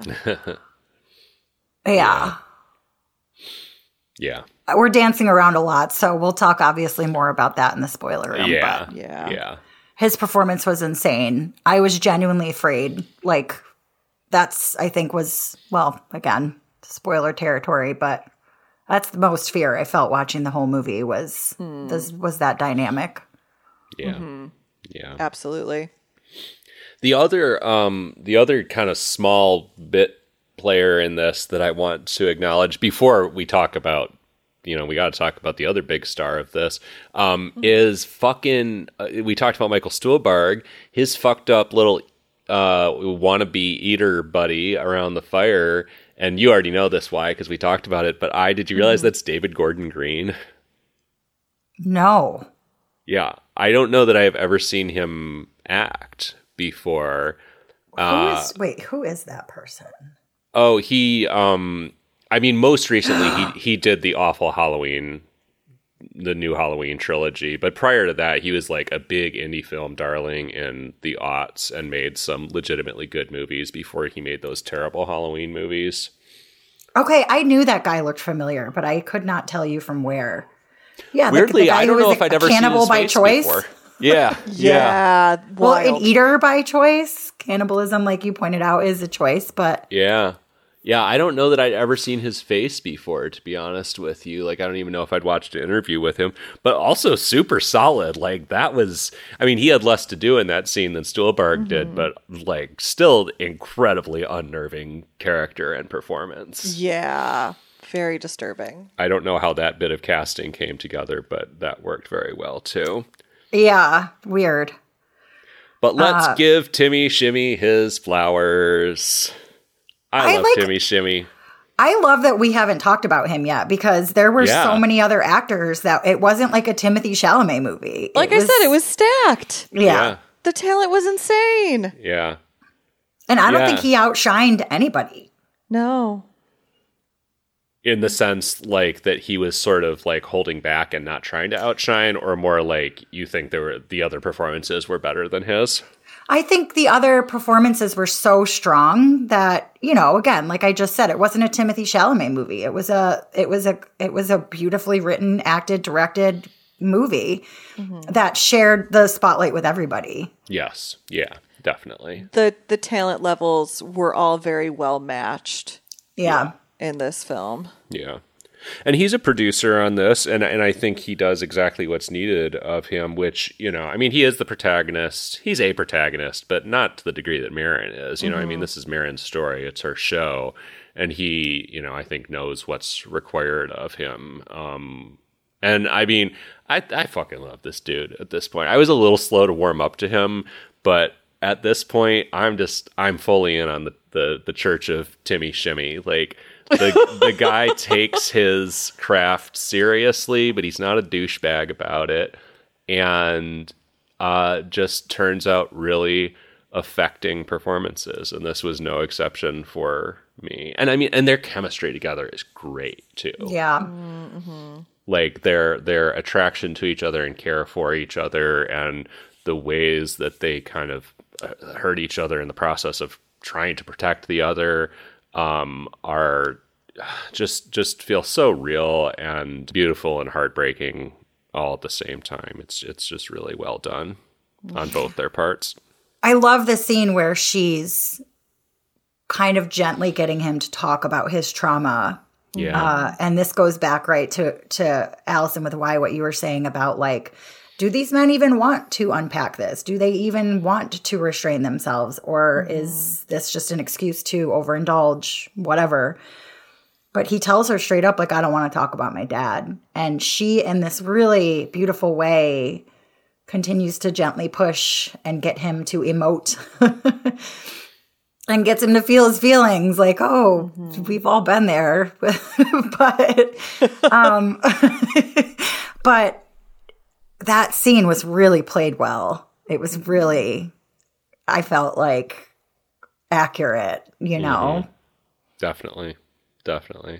Yeah. Yeah. We're dancing around a lot, so we'll talk obviously more about that in the spoiler room. Yeah. But Yeah. Yeah. his performance was insane. I was genuinely afraid. Like, that's, I think, was, well, again, spoiler territory, but that's the most fear I felt watching the whole movie was Hmm. this was that dynamic. Yeah. Mm-hmm. Yeah. Absolutely. The other, um, the other kind of small bit player in this that I want to acknowledge before we talk about, you know, we got to talk about the other big star of this, um, mm-hmm. is fucking. Uh, we talked about Michael Stuhlbarg, his fucked up little uh, wannabe eater buddy around the fire, and you already know this why because we talked about it. But I did you realize mm-hmm. that's David Gordon Green? No. Yeah, I don't know that I have ever seen him act before. Who uh, is, wait, who is that person? Oh, he, um, I mean, most recently he, he did the awful Halloween, the new Halloween trilogy. But prior to that, he was like a big indie film darling in the aughts and made some legitimately good movies before he made those terrible Halloween movies. Okay, I knew that guy looked familiar, but I could not tell you from where. Yeah, weirdly, the, the guy I don't who know was if a, I'd ever cannibal seen his by face choice. Before. Yeah, yeah. Yeah. Well, wild. an eater by choice. Cannibalism, like you pointed out, is a choice, but Yeah. Yeah, I don't know that I'd ever seen his face before, to be honest with you. Like, I don't even know if I'd watched an interview with him, but also super solid. Like, that was, I mean, he had less to do in that scene than Stuhlbarg mm-hmm. did, but like, still incredibly unnerving character and performance. Yeah. Very disturbing. I don't know how that bit of casting came together, but that worked very well too. Yeah, weird. But let's uh, give Timmy Shimmy his flowers. I, I love like, Timmy Shimmy. I love that we haven't talked about him yet because there were yeah. so many other actors that it wasn't like a Timothy Chalamet movie. Like it I was, said, it was stacked. Yeah. yeah. The talent was insane. Yeah. And I don't yeah. think he outshined anybody. No. In the sense, like, that he was sort of, like, holding back and not trying to outshine, or more like you think there were the other performances were better than his? I think the other performances were so strong that, you know, again, like I just said, it wasn't a Timothy Chalamet movie. It was a, it was a, it was a beautifully written, acted, directed movie mm-hmm. that shared the spotlight with everybody. Yes. Yeah, definitely. The the talent levels were all very well matched. Yeah. In this film. Yeah. And he's a producer on this, and and I think he does exactly what's needed of him, which, you know, I mean, he is the protagonist. He's a protagonist, but not to the degree that Marin is. You know, mm-hmm. I mean, this is Marin's story. It's her show. and he, you know, I think knows what's required of him. Um, and I mean, I I fucking love this dude at this point. I was a little slow to warm up to him, but at this point, I'm just I'm fully in on the the, the Church of Timmy Shimmy. Like the the guy takes his craft seriously, but he's not a douchebag about it, and uh, just turns out really affecting performances. And this was no exception for me. And I mean, and their chemistry together is great too. Yeah. Mm-hmm. Like their their attraction to each other and care for each other, and the ways that they kind of hurt each other in the process of trying to protect the other um, are just just feel so real and beautiful and heartbreaking all at the same time. It's it's just really well done on both their parts. I love the scene where she's kind of gently getting him to talk about his trauma. Yeah. Uh, and this goes back right to, to Allison with why what you were saying about like, do these men even want to unpack this? Do they even want to restrain themselves? Or mm-hmm. is this just an excuse to overindulge, whatever? But he tells her straight up, like, I don't want to talk about my dad. And she, in this really beautiful way, continues to gently push and get him to emote and gets him to feel his feelings. Like, oh, mm-hmm. we've all been there. but, um, but that scene was really played well. It was really, I felt like accurate, you know? Mm-hmm. Definitely. Definitely.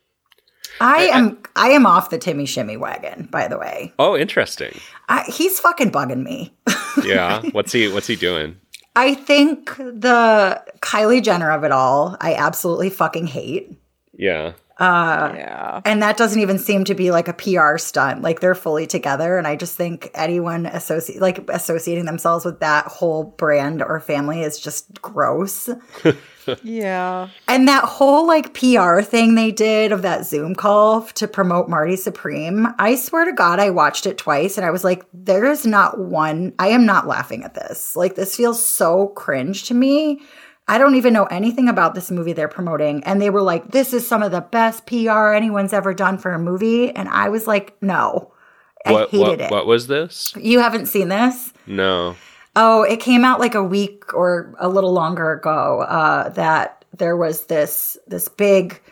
I am I am off the Timmy Shimmy wagon, by the way. Oh, interesting. I, he's fucking bugging me. Yeah. What's he what's he doing? I think the Kylie Jenner of it all, I absolutely fucking hate. Yeah. Uh, yeah. And that doesn't even seem to be like a P R stunt. Like they're fully together. And I just think anyone associate like associating themselves with that whole brand or family is just gross. Yeah. And that whole like P R thing they did of that Zoom call to promote Marty Supreme, I swear to God, I watched it twice and I was like, there is not one, I am not laughing at this. Like this feels so cringe to me. I don't even know anything about this movie they're promoting. And they were like, this is some of the best P R anyone's ever done for a movie. And I was like, no, I what, hated what, it. What was this? You haven't seen this? No. Oh, it came out like a week or a little longer ago uh, that there was this this big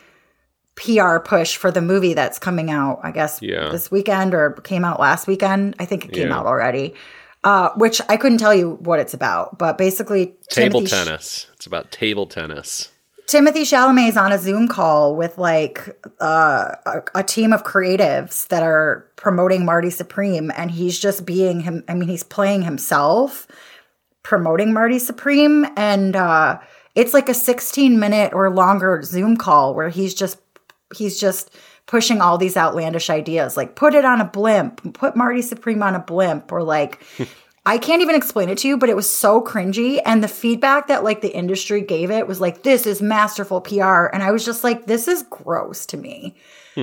P R push for the movie that's coming out, I guess, yeah. this weekend or came out last weekend. I think it came yeah. out already, uh, which I couldn't tell you what it's about. But basically, table Timothy tennis. Sh- it's about table tennis. Timothy Chalamet is on a Zoom call with like uh, a, a team of creatives that are promoting Marty Supreme, and he's just being him. I mean, he's playing himself, promoting Marty Supreme, and uh, it's like a sixteen minute or longer Zoom call where he's just he's just pushing all these outlandish ideas, like put it on a blimp, put Marty Supreme on a blimp, or like. I can't even explain it to you, but it was so cringy. And the feedback that like the industry gave it was like, this is masterful P R. And I was just like, this is gross to me. Hmm.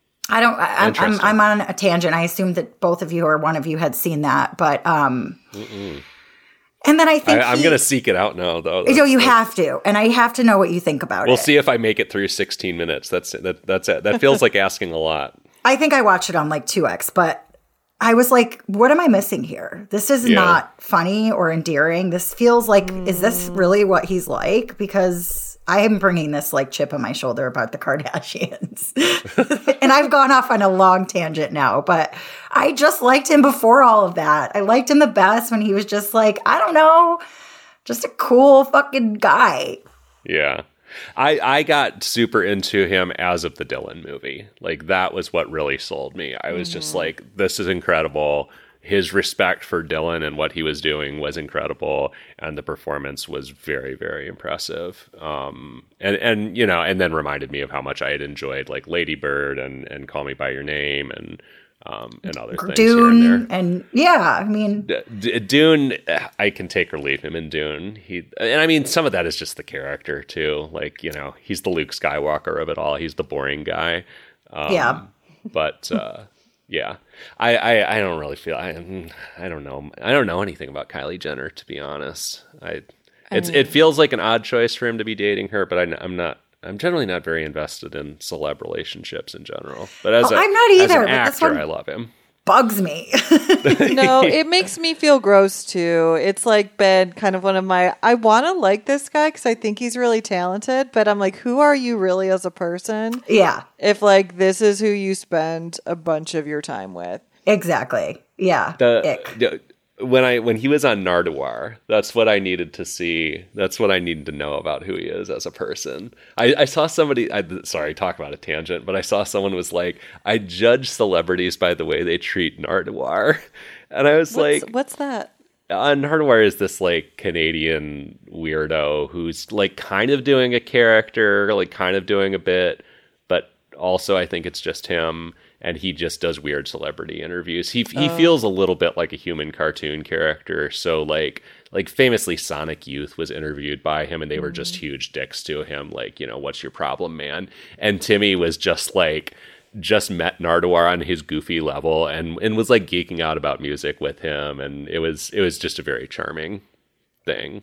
I don't, I, I'm, I'm, I'm on a tangent. I assumed that both of you or one of you had seen that, but, um, Mm-mm. and then I think I, I'm going to seek it out now though. That's, you know, you have to, and I have to know what you think about we'll it. We'll see if I make it through sixteen minutes. That's that. That's it. That feels like asking a lot. I think I watched it on like two X, but I was like, what am I missing here? This is yeah. not funny or endearing. This feels like, mm. is this really what he's like? Because I am bringing this like chip on my shoulder about the Kardashians. And I've gone off on a long tangent now, but I just liked him before all of that. I liked him the best when he was just like, I don't know, just a cool fucking guy. Yeah. I, I got super into him as of the Dylan movie. Like, that was what really sold me. I was mm. just like, this is incredible. His respect for Dylan and what he was doing was incredible. And the performance was very, very impressive. Um, and, and, you know, and then reminded me of how much I had enjoyed, like, Lady Bird and, and Call Me By Your Name and um, and other things Dune, here and there. And yeah, I mean, D- D- Dune, I can take or leave him in Dune. He and I mean, some of that is just the character too. Like, you know, he's the Luke Skywalker of it all. He's the boring guy. Um, yeah, but uh, yeah, I, I I don't really feel I I don't know I don't know anything about Kylie Jenner, to be honest. I it's I mean, it feels like an odd choice for him to be dating her, but I, I'm not I'm generally not very invested in celeb relationships in general. But as Oh, a, I'm not either, as an but this actor, one- I love him. Bugs me. No, it makes me feel gross too. It's like been kind of one of my, I want to like this guy because I think he's really talented, but I'm like, who are you really as a person? Yeah, If like this is who you spend a bunch of your time with. exactly. Yeah. The, Ick. the- when I when he was on Nardwuar, that's what I needed to see. That's what I needed to know about who he is as a person. I, I saw somebody. I, sorry, talk about a tangent, but I saw someone was like, I judge celebrities by the way they treat Nardwuar, and I was What's, like, what's that? uh, Nardwuar is this like Canadian weirdo who's like kind of doing a character, like kind of doing a bit, but also I think it's just him. And he just does weird celebrity interviews. He he Oh. feels a little bit like a human cartoon character. So like like famously Sonic Youth was interviewed by him and they were just huge dicks to him. Like, you know, what's your problem, man? And Timmy was just like, just met Nardwuar on his goofy level and, and was like geeking out about music with him. And it was, it was just a very charming thing.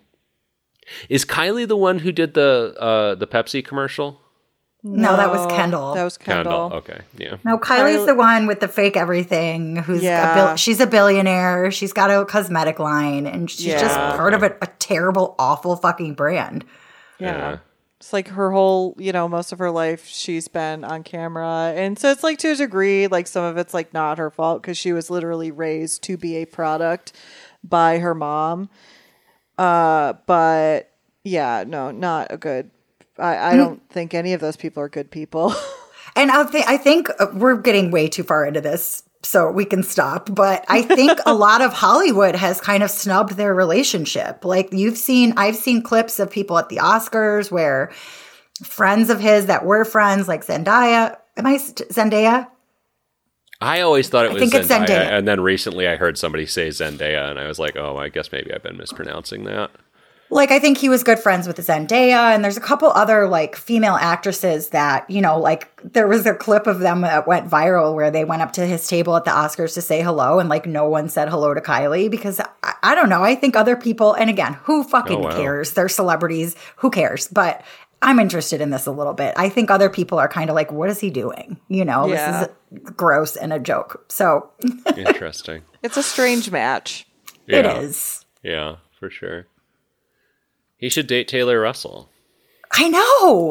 Is Kylie the one who did the, uh, the Pepsi commercial? No, that was Kendall. That was Kendall. Okay. Yeah. No, Kylie's Kylie- the one with the fake everything. Who's Yeah. a bil- she's a billionaire. She's got a cosmetic line, and she's Yeah. just part of a, a terrible, awful fucking brand. Yeah. Yeah. It's like her whole, you know, most of her life she's been on camera. And so it's like to a degree, like some of it's like not her fault because she was literally raised to be a product by her mom. Uh, but yeah, no, not a good. I, I don't think any of those people are good people. And I think I think uh, we're getting way too far into this, so we can stop. But I think a lot of Hollywood has kind of snubbed their relationship. Like you've seen, I've seen clips of people at the Oscars where friends of his that were friends, like Zendaya. Am I st- Zendaya? I always thought it I was think Zendaya, it's Zendaya. and then recently I heard somebody say Zendaya, and I was like, oh, I guess maybe I've been mispronouncing that. Like, I think he was good friends with Zendaya, and there's a couple other, like, female actresses that, you know, like, there was a clip of them that went viral where they went up to his table at the Oscars to say hello, and, like, no one said hello to Kylie because, I, I don't know, I think other people, and again, who fucking Oh, wow. cares? They're celebrities, who cares? But I'm interested in this a little bit. I think other people are kind of like, what is he doing? You know, Yeah. this is gross and a joke. So, Interesting. It's a strange match. Yeah. it is. Yeah, for sure. He should date Taylor Russell. I know.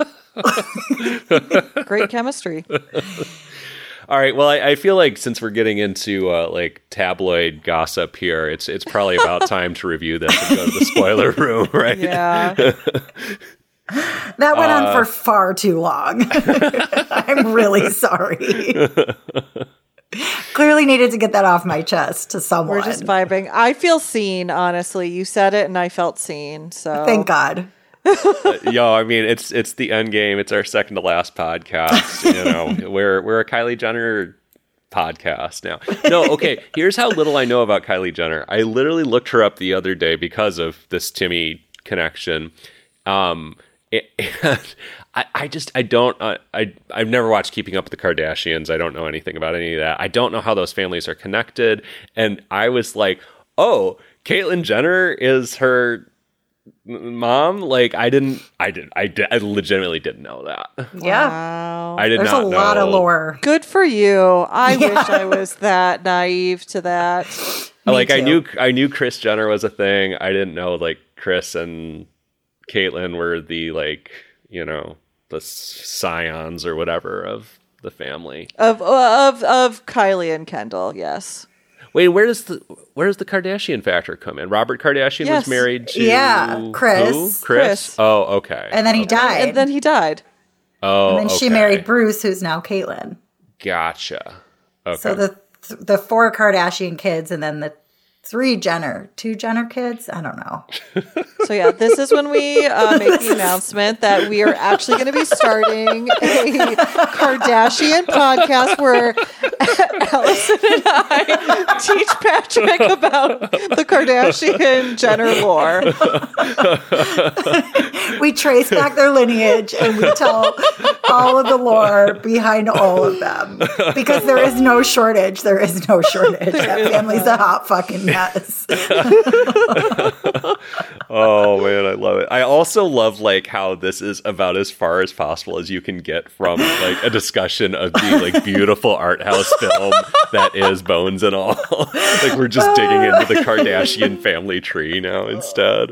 Great chemistry. All right. Well, I, I feel like since we're getting into uh, like tabloid gossip here, it's it's probably about time to review this and go to the spoiler room, right? Yeah. That went Uh, on for far too long. I'm really sorry. Clearly needed to get that off my chest to someone. We're just vibing. I feel seen, honestly. You said it and I felt seen. So Thank God. Yo, I mean, it's it's the end game. It's our second to last podcast. You know, we're we're a Kylie Jenner podcast now. No, okay. Here's how little I know about Kylie Jenner. I literally looked her up the other day because of this Timmy connection. Um, and I, I just I don't uh, I I've never watched Keeping Up with the Kardashians. I don't know anything about any of that. I don't know how those families are connected. And I was like, oh, Caitlyn Jenner is her mom. Like I didn't I did I did I legitimately didn't know that. Yeah. Wow. I did There's not a lot know. of lore. Good for you. I Yeah. wish I was that naive to that. Me Like I too. knew I knew Kris Jenner was a thing. I didn't know like Kris and Caitlyn were the like, you know, the scions or whatever of the family. Of of of Kylie and Kendall, yes. Wait, where does the where does the Kardashian factor come in? Robert Kardashian Yes. was married to Yeah, Kris. who? Kris. Kris. Oh, okay. And then he Okay. died. And then he died. Oh, And then she okay. married Bruce, who's now Caitlyn. Gotcha. Okay. So the the four Kardashian kids and then the three Jenner, two Jenner kids? I don't know. So yeah, this is when we uh, make the announcement that we are actually going to be starting a Kardashian podcast where Allison and I teach Patrick about the Kardashian Jenner lore. We trace back their lineage and we tell all of the lore behind all of them. Because there is no shortage. There is no shortage. That family's a hot fucking mess. Oh man, I love it. I also love like how this is about as far as possible as you can get from like a discussion of the like beautiful art house film that is Bones and All. Like we're just digging into the Kardashian family tree now instead.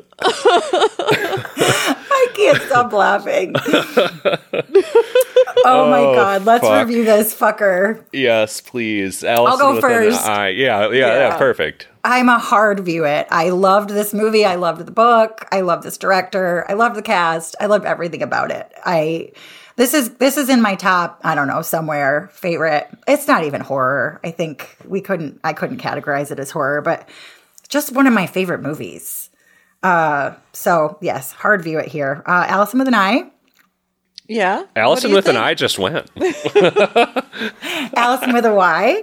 I can't stop laughing. Oh my god, let's fuck. review this fucker. Yes, please. Allison I'll go with an first. I. Yeah, yeah, yeah, Yeah. perfect. I'm a hard view it. I loved this movie. I loved the book. I love this director. I love the cast. I loved everything about it. I this is this is in my top, I don't know, somewhere favorite. It's not even horror. I think we couldn't I couldn't categorize it as horror, but just one of my favorite movies. Uh so yes, hard view it here. Uh Allison with an I. Yeah. Allison with an I just went. Allison with a Y.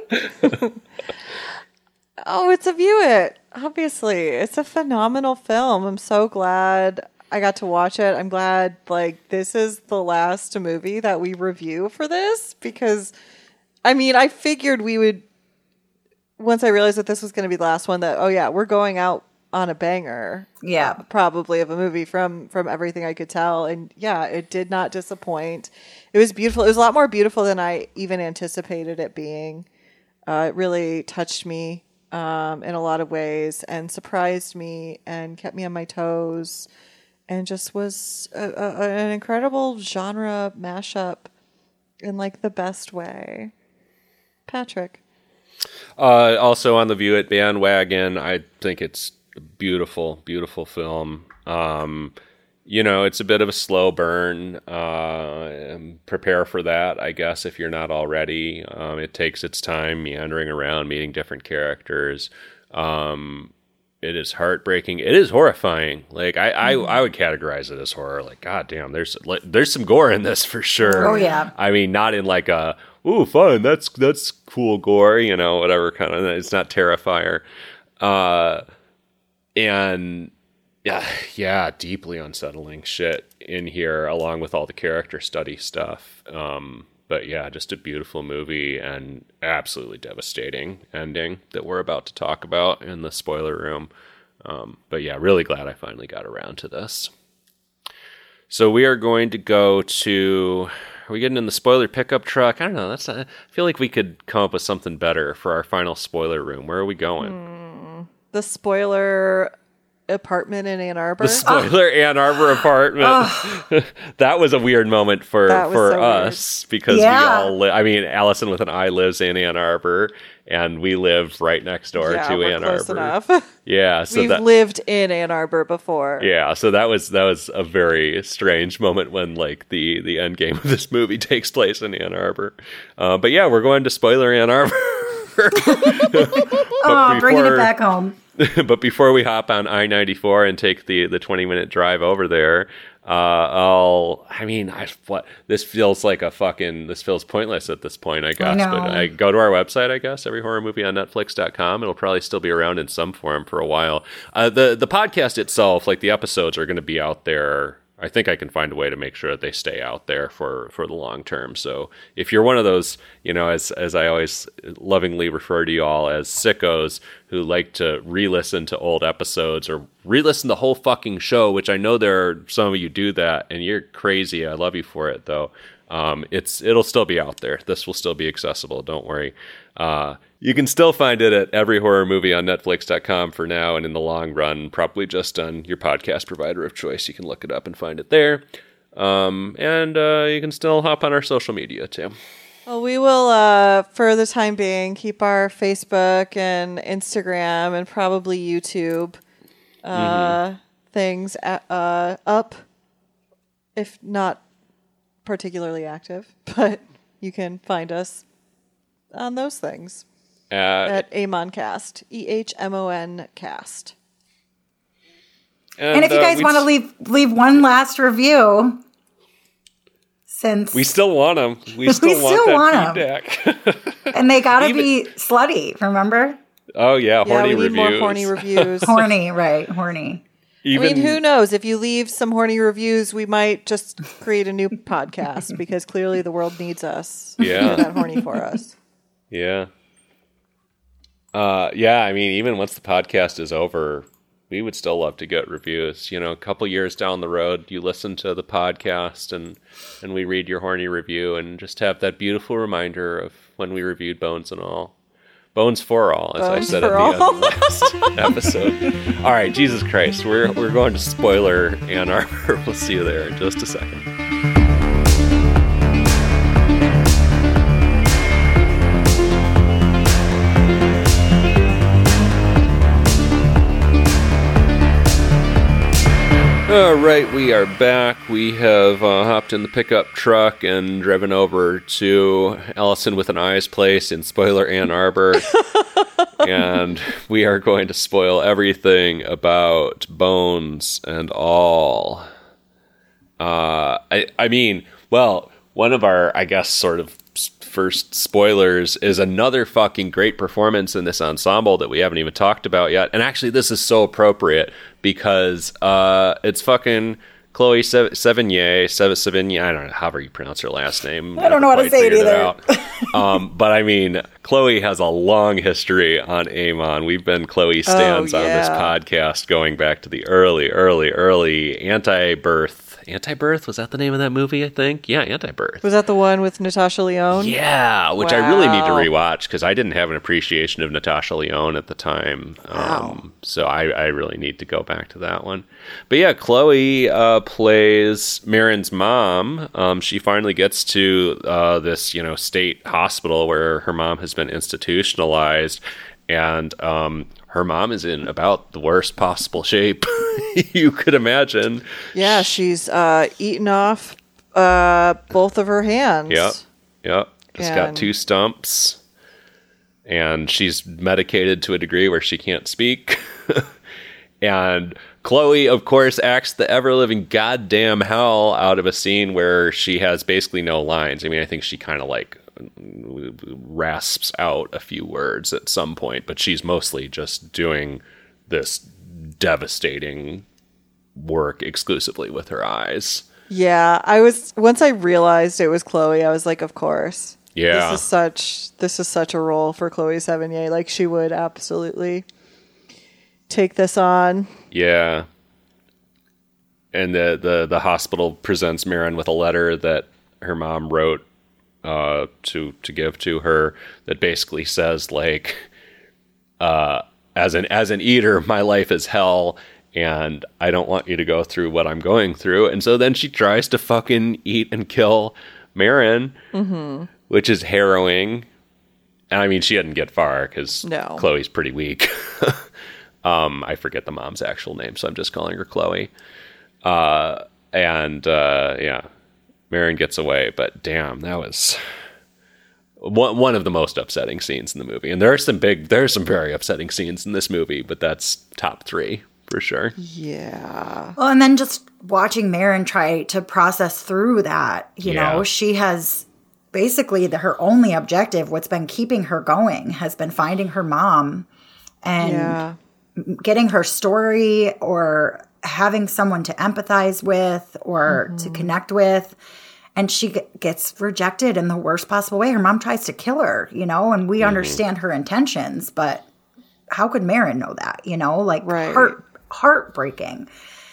Oh, it's a view it. Obviously, it's a phenomenal film. I'm so glad I got to watch it. I'm glad like this is the last movie that we review for this because, I mean, I figured we would. Once I realized that this was going to be the last one, that oh yeah, we're going out on a banger. Yeah, probably of a movie from from everything I could tell, and yeah, it did not disappoint. It was beautiful. It was a lot more beautiful than I even anticipated it being. Uh, it really touched me. Um, in a lot of ways and surprised me and kept me on my toes and just was a, a, an incredible genre mashup in like the best way. Patrick. Uh, also on the View It bandwagon, I think it's a beautiful, beautiful film. Um, you know, it's a bit of a slow burn. Uh, prepare for that, I guess, if you're not already. Um, it takes its time meandering around, meeting different characters. Um, it is heartbreaking. It is horrifying. Like I, I, I would categorize it as horror. Like, God damn, there's like, there's some gore in this for sure. Oh yeah. I mean, not in like a ooh fun. That's that's cool gore. You know, whatever kind of. It's not Terrifier. Uh, and. Yeah, yeah, deeply unsettling shit in here, along with all the character study stuff. Um, but yeah, just a beautiful movie and absolutely devastating ending that we're about to talk about in the spoiler room. Um, but yeah, really glad I finally got around to this. So we are going to go to. Are we getting in the spoiler pickup truck? I don't know. That's. Not, I feel like we could come up with something better for our final spoiler room. Where are we going? Mm, the spoiler. Apartment in Ann Arbor. The spoiler oh. Ann Arbor apartment. Oh. That was a weird moment for for so us weird. Because yeah. we all. Li- I mean, Allison with an I lives in Ann Arbor, and we live right next door yeah, to we're Ann close Arbor. Enough. Yeah, so we've that, lived in Ann Arbor before. Yeah, so that was that was a very strange moment when like the the end game of this movie takes place in Ann Arbor. Uh, but yeah, we're going to spoiler Ann Arbor. Oh, bringing it back home. But before we hop on I ninety-four and take the, the twenty-minute drive over there, uh, I'll, I mean, I, what, this feels like a fucking, this feels pointless at this point, I guess. I but I go to our website, I guess, every horror movie on netflix dot com. It'll probably still be around in some form for a while. Uh, the, the podcast itself, like the episodes are going to be out there. I think I can find a way to make sure that they stay out there for, for the long term. So if you're one of those, you know, as as I always lovingly refer to you all as sickos who like to re-listen to old episodes or re-listen the whole fucking show, which I know there are some of you do that, and you're crazy. I love you for it, though. Um, it's it'll still be out there. This will still be accessible. Don't worry. Uh, you can still find it at every horror movie on netflix dot com for now, and in the long run, probably just on your podcast provider of choice. You can look it up and find it there. Um, and uh, you can still hop on our social media, too. Well, we will, uh, for the time being, keep our Facebook and Instagram and probably YouTube uh, mm-hmm. things at, uh, up, if not particularly active, but you can find us on those things at, at Amoncast, E H M O N cast. And, and if you guys uh, want to leave leave one last review, since we still want them, we still we want still that want feedback, and they gotta Even, be slutty. Remember? Oh yeah, horny yeah, we reviews. Need more horny reviews. Horny, right? Horny. Even, I mean, who knows? If you leave some horny reviews, we might just create a new podcast because clearly the world needs us. Yeah, that horny for us. Yeah. Uh, yeah. I mean, even once the podcast is over, we would still love to get reviews. You know, a couple years down the road, you listen to the podcast and and we read your horny review and just have that beautiful reminder of when we reviewed Bones and All. Bones for All, as Bones I said for at the all. end of the last episode. All right, Jesus Christ, we're we're going to spoiler Ann Arbor. We'll see you there in just a second. All right, we are back. We have uh, hopped in the pickup truck and driven over to Allison with an Eyes place in Spoiler Ann Arbor. And we are going to spoil everything about Bones and All. Uh, I, I mean, well, one of our, I guess, sort of first spoilers is another fucking great performance in this ensemble that we haven't even talked about yet. And actually, this is so appropriate because uh, it's fucking Chloe Se- Sevigny, Se- Sevigny, I don't know, however you pronounce her last name. I don't know how to say it either. It um, but I mean, Chloe has a long history on Amon. We've been Chloe stans Oh, on this yeah. podcast going back to the early, early, early anti-birth. Anti-Birth? Was that the name of that movie, I think? Yeah, Anti-Birth. Was that the one with Natasha Lyonne? Yeah, which I really need to Wow. rewatch because I didn't have an appreciation of Natasha Lyonne at the time. Wow. Um, so I, I really need to go back to that one. But yeah, Chloe uh, plays Marin's mom. Um, she finally gets to uh, this, you know, state hospital where her mom has been institutionalized, and um, her mom is in about the worst possible shape you could imagine. Yeah, she's uh, eaten off uh, both of her hands. Yep. Yep. She's got And- two stumps. And she's medicated to a degree where she can't speak. And Chloe, of course, acts the ever-living goddamn hell out of a scene where she has basically no lines. I mean, I think she kind of like rasps out a few words at some point, but she's mostly just doing this devastating work exclusively with her eyes. Yeah, I was once I realized it was Chloe, I was like, of course. Yeah. This is such this is such a role for Chloe Sevigny. Like she would absolutely take this on. Yeah. And the, the, the hospital presents Marin with a letter that her mom wrote uh, to to give to her that basically says, like, uh, as an as an eater, my life is hell, and I don't want you to go through what I'm going through. And so then she tries to fucking eat and kill Marin, mm-hmm. which is harrowing. And I mean, she didn't get far because No. Chloe's pretty weak. um, I forget the mom's actual name, so I'm just calling her Chloe. Uh, and uh, yeah, Marin gets away, but damn, that was one one of the most upsetting scenes in the movie. And there are some big, there are some very upsetting scenes in this movie, but that's top three for sure. Yeah. Well, and then just watching Marin try to process through that, you Yeah. know, she has basically the, her only objective, what's been keeping her going, has been finding her mom and Yeah. getting her story or having someone to empathize with or Mm-hmm. to connect with. And she g- gets rejected in the worst possible way. Her mom tries to kill her, you know, and we understand her intentions, but how could Marin know that, you know, like Right. heart heartbreaking.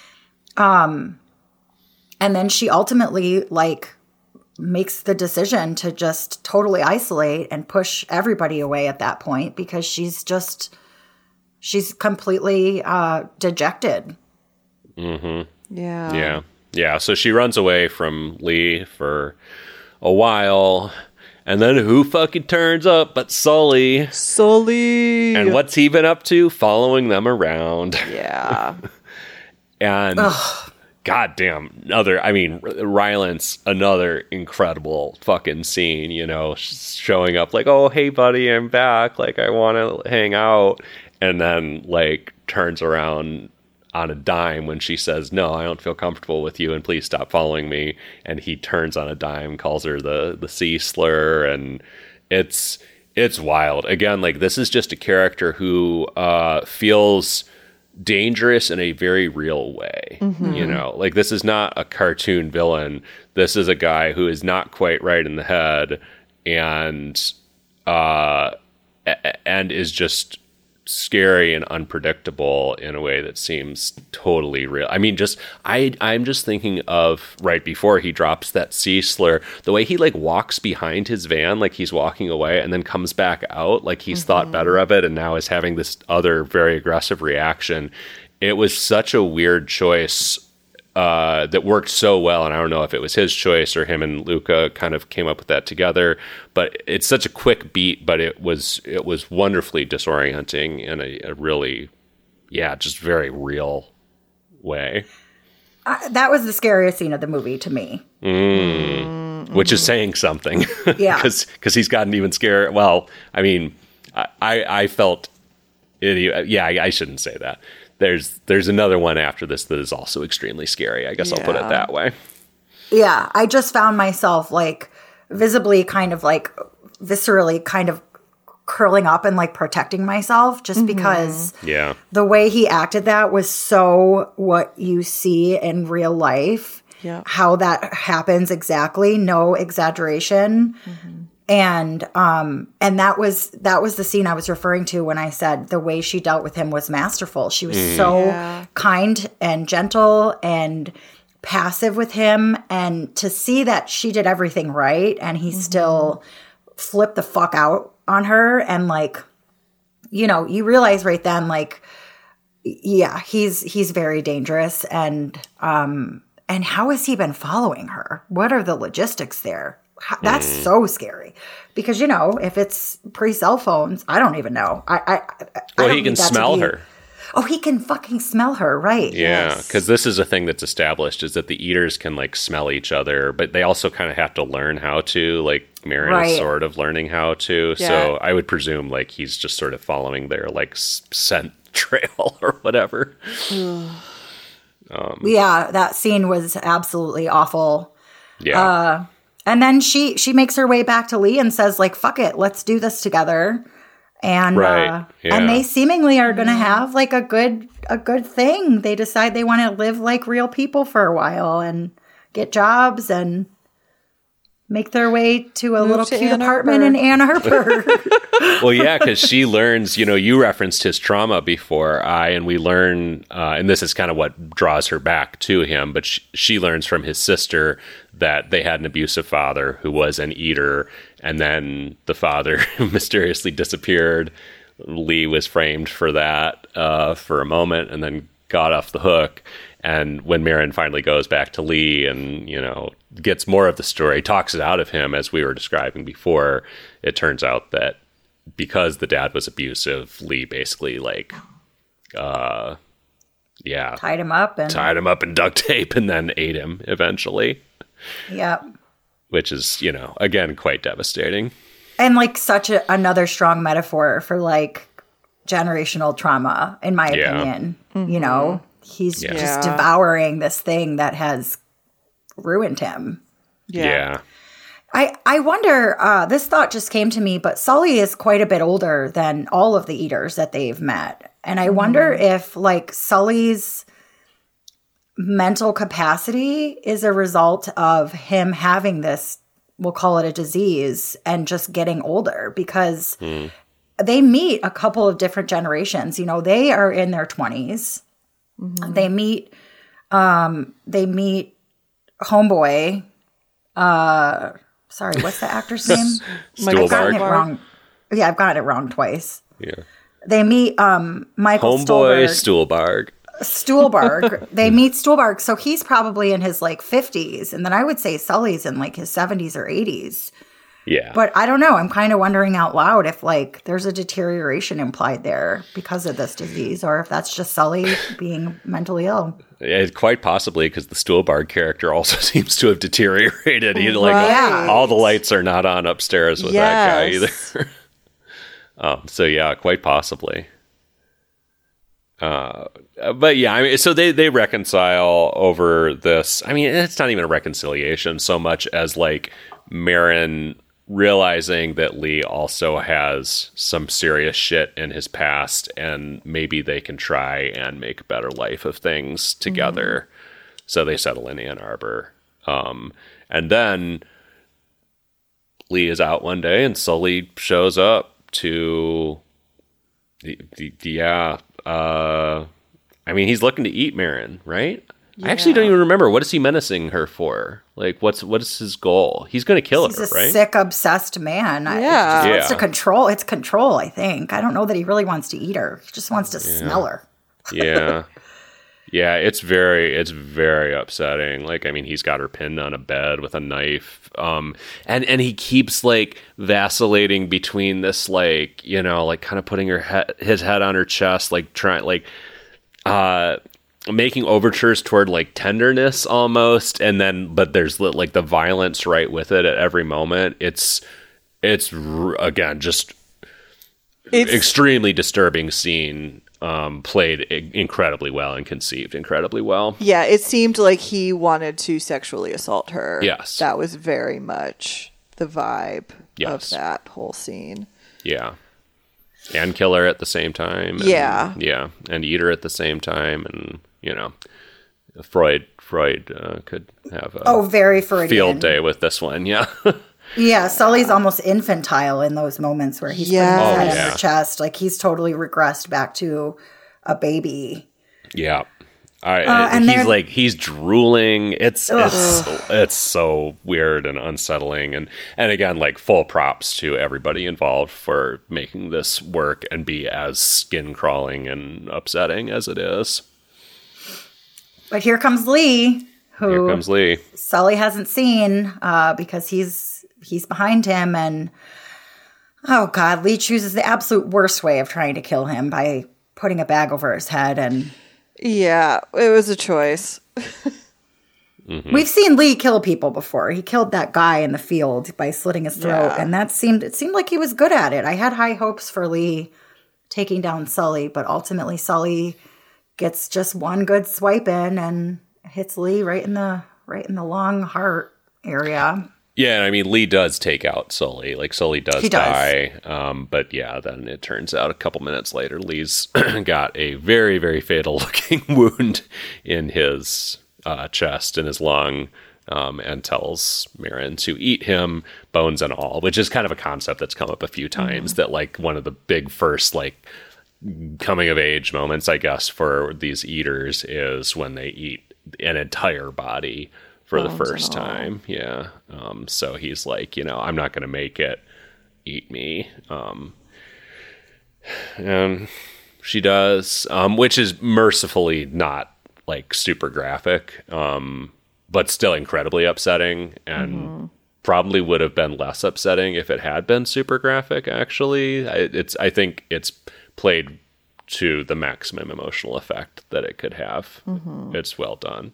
Um, and then she ultimately like makes the decision to just totally isolate and push everybody away at that point because she's just she's completely uh, dejected. Mm-hmm. Yeah. Yeah. Yeah. So she runs away from Lee for a while. And then who fucking turns up but Sully? Sully. And what's he been up to? Following them around. Yeah. And goddamn, another, I mean, Rylance, another incredible fucking scene, you know, sh- showing up like, oh, hey, buddy, I'm back. Like, I want to hang out. And then, like, turns around on a dime when she says, no, I don't feel comfortable with you and please stop following me. And he turns on a dime, calls her the, the C slur. And it's, it's wild. Again, like, this is just a character who uh, feels dangerous in a very real way. Mm-hmm. You know, like, this is not a cartoon villain. This is a guy who is not quite right in the head and, uh, and is just scary and unpredictable in a way that seems totally real. I mean, just I I'm just thinking of right before he drops that C slur, the way he like walks behind his van like he's walking away and then comes back out like he's mm-hmm. thought better of it and now is having this other very aggressive reaction. It was such a weird choice uh, that worked so well, and I don't know if it was his choice or him and Luca kind of came up with that together. But it's such a quick beat, but it was it was wonderfully disorienting in a, a really, yeah, just very real way. Uh, that was the scariest scene of the movie to me. Mm, mm-hmm. Which is saying something. Yeah, because because he's gotten even scarier. Well, I mean, I I, I felt it. Yeah, I, I shouldn't say that. There's there's another one after this that is also extremely scary. I guess yeah. I'll put it that way. Yeah, I just found myself like visibly kind of like viscerally kind of curling up and like protecting myself just mm-hmm. because yeah. the way he acted that was so what you see in real life. Yeah. How that happens exactly, no exaggeration. Mm-hmm. And um and that was that was the scene I was referring to when I said the way she dealt with him was masterful. She was mm. so yeah. kind and gentle and passive with him, and to see that she did everything right and he mm-hmm. still flipped the fuck out on her, and like, you know, you realize right then like yeah, he's he's very dangerous, and um and how has he been following her? What are the logistics there? That's mm. so scary because, you know, if it's pre-cell phones, I don't even know. I, I, I well, don't he can smell be, her. Oh, he can fucking smell her, right? Yeah, because yes. this is a thing that's established is that the eaters can like smell each other, but they also kind of have to learn how to. Like Marin right. is sort of learning how to. Yeah. So I would presume like he's just sort of following their like scent trail or whatever. um, yeah, that scene was absolutely awful. Yeah. Uh, And then she she makes her way back to Lee and says, like, fuck it, let's do this together. And right. uh, yeah. and they seemingly are going to have like a good a good thing. They decide they want to live like real people for a while and get jobs and make their way to a Move little to cute Ann apartment in Ann Arbor. Well, yeah, because she learns, you know, you referenced his trauma before, I, and we learn, uh, and this is kind of what draws her back to him, but she, she learns from his sister that they had an abusive father who was an eater, and then the father mysteriously disappeared. Lee was framed for that uh, for a moment and then got off the hook. And when Marin finally goes back to Lee and, you know, gets more of the story, talks it out of him, as we were describing before, it turns out that because the dad was abusive, Lee basically, like, uh, yeah. Tied him up. and Tied him up in duct tape and then ate him eventually. Yep. Which is, you know, again, quite devastating. And, like, such a, another strong metaphor for, like, generational trauma, in my yeah. opinion. Mm-hmm. You know? He's yeah. just devouring this thing that has ruined him. Yeah. yeah. I, I wonder, uh, this thought just came to me, but Sully is quite a bit older than all of the eaters that they've met. And I mm. wonder if, like, Sully's mental capacity is a result of him having this, we'll call it a disease, and just getting older, because mm. they meet a couple of different generations. You know, they are in their twenties. Mm-hmm. They meet, um, they meet Homeboy. Uh, sorry, what's the actor's name? I've gotten it wrong. Yeah, I've gotten it wrong twice. Yeah. They meet um, Michael Homeboy Stuhlbarg. Stuhlbarg. They meet Stuhlbarg, so he's probably in his like fifties, and then I would say Sully's in like his seventies or eighties. Yeah. But I don't know. I'm kind of wondering out loud if, like, there's a deterioration implied there because of this disease, or if that's just Sully being mentally ill. Yeah, quite possibly, because the Stuhlbarg character also seems to have deteriorated. He, like, right. all, all the lights are not on upstairs with yes. that guy either. um, so, yeah, quite possibly. Uh, but yeah, I mean, so they, they reconcile over this. I mean, it's not even a reconciliation so much as, like, Marin realizing that Lee also has some serious shit in his past, and maybe they can try and make a better life of things together. Mm-hmm. So they settle in Ann Arbor. Um, and then Lee is out one day and Sully shows up to The, the, yeah. Uh, I mean, he's looking to eat Marin, right? Yeah. I actually don't even remember. What is he menacing her for? Like, what's what is his goal? He's going to kill He's her, a right? sick, obsessed man. I- Yeah. He just wants Yeah. to control. It's control, I think. I don't know that he really wants to eat her. He just wants to smell her. Yeah. Yeah, it's very it's very upsetting. Like, I mean, he's got her pinned on a bed with a knife. Um and and he keeps like vacillating between this, like, you know, like kind of putting her head his head on her chest, like trying like uh making overtures toward like tenderness almost, and then but there's li- like the violence right with it at every moment. It's it's r- again just It's extremely disturbing scene, um, played i- incredibly well and conceived incredibly well. yeah, it seemed like he wanted to sexually assault her. Yes. That was very much the vibe Yes. of that whole scene. Yeah. And kill her at the same time. and- Yeah. Yeah. And eat her at the same time. And, you know, Freud Freud uh, could have a Oh, very Freudian. field day with this one. Yeah. Yeah, Sully's almost infantile in those moments where he's Yeah. putting his Oh, head yeah. on her chest. Like, he's totally regressed back to a baby. Yeah. I, Uh, and he's they're- like he's drooling. It's it's it's so weird and unsettling, and and again, like, full props to everybody involved for making this work and be as skin crawling and upsetting as it is. But here comes Lee, who Here comes Lee. Sully hasn't seen uh, because he's he's behind him, and oh god, Lee chooses the absolute worst way of trying to kill him by putting a bag over his head. And Yeah, it was a choice. we've seen Lee kill people before. He killed that guy in the field by slitting his throat, Yeah. and that seemed it seemed like he was good at it. I had high hopes for Lee taking down Sully, but ultimately Sully gets just one good swipe in and hits Lee right in the right in the long heart area. Yeah, and I mean, Lee does take out Sully. Like, Sully does, He does. die. Um, but yeah, then it turns out a couple minutes later, Lee's got a very, very fatal looking wound in his uh, chest and his lung, um, and tells Marin to eat him, bones and all, which is kind of a concept that's come up a few times. That, like, one of the big first, like, coming of age moments, I guess, for these eaters is when they eat an entire body for the Bones and first all. time. Yeah. Um, so he's like, you know, I'm not going to make it. Eat me. Um, and she does, um, which is mercifully not like super graphic, um, but still incredibly upsetting, and Mm-hmm. probably would have been less upsetting if it had been super graphic. Actually, I, it's I think it's played to the maximum emotional effect that it could have. Mm-hmm. It's well done.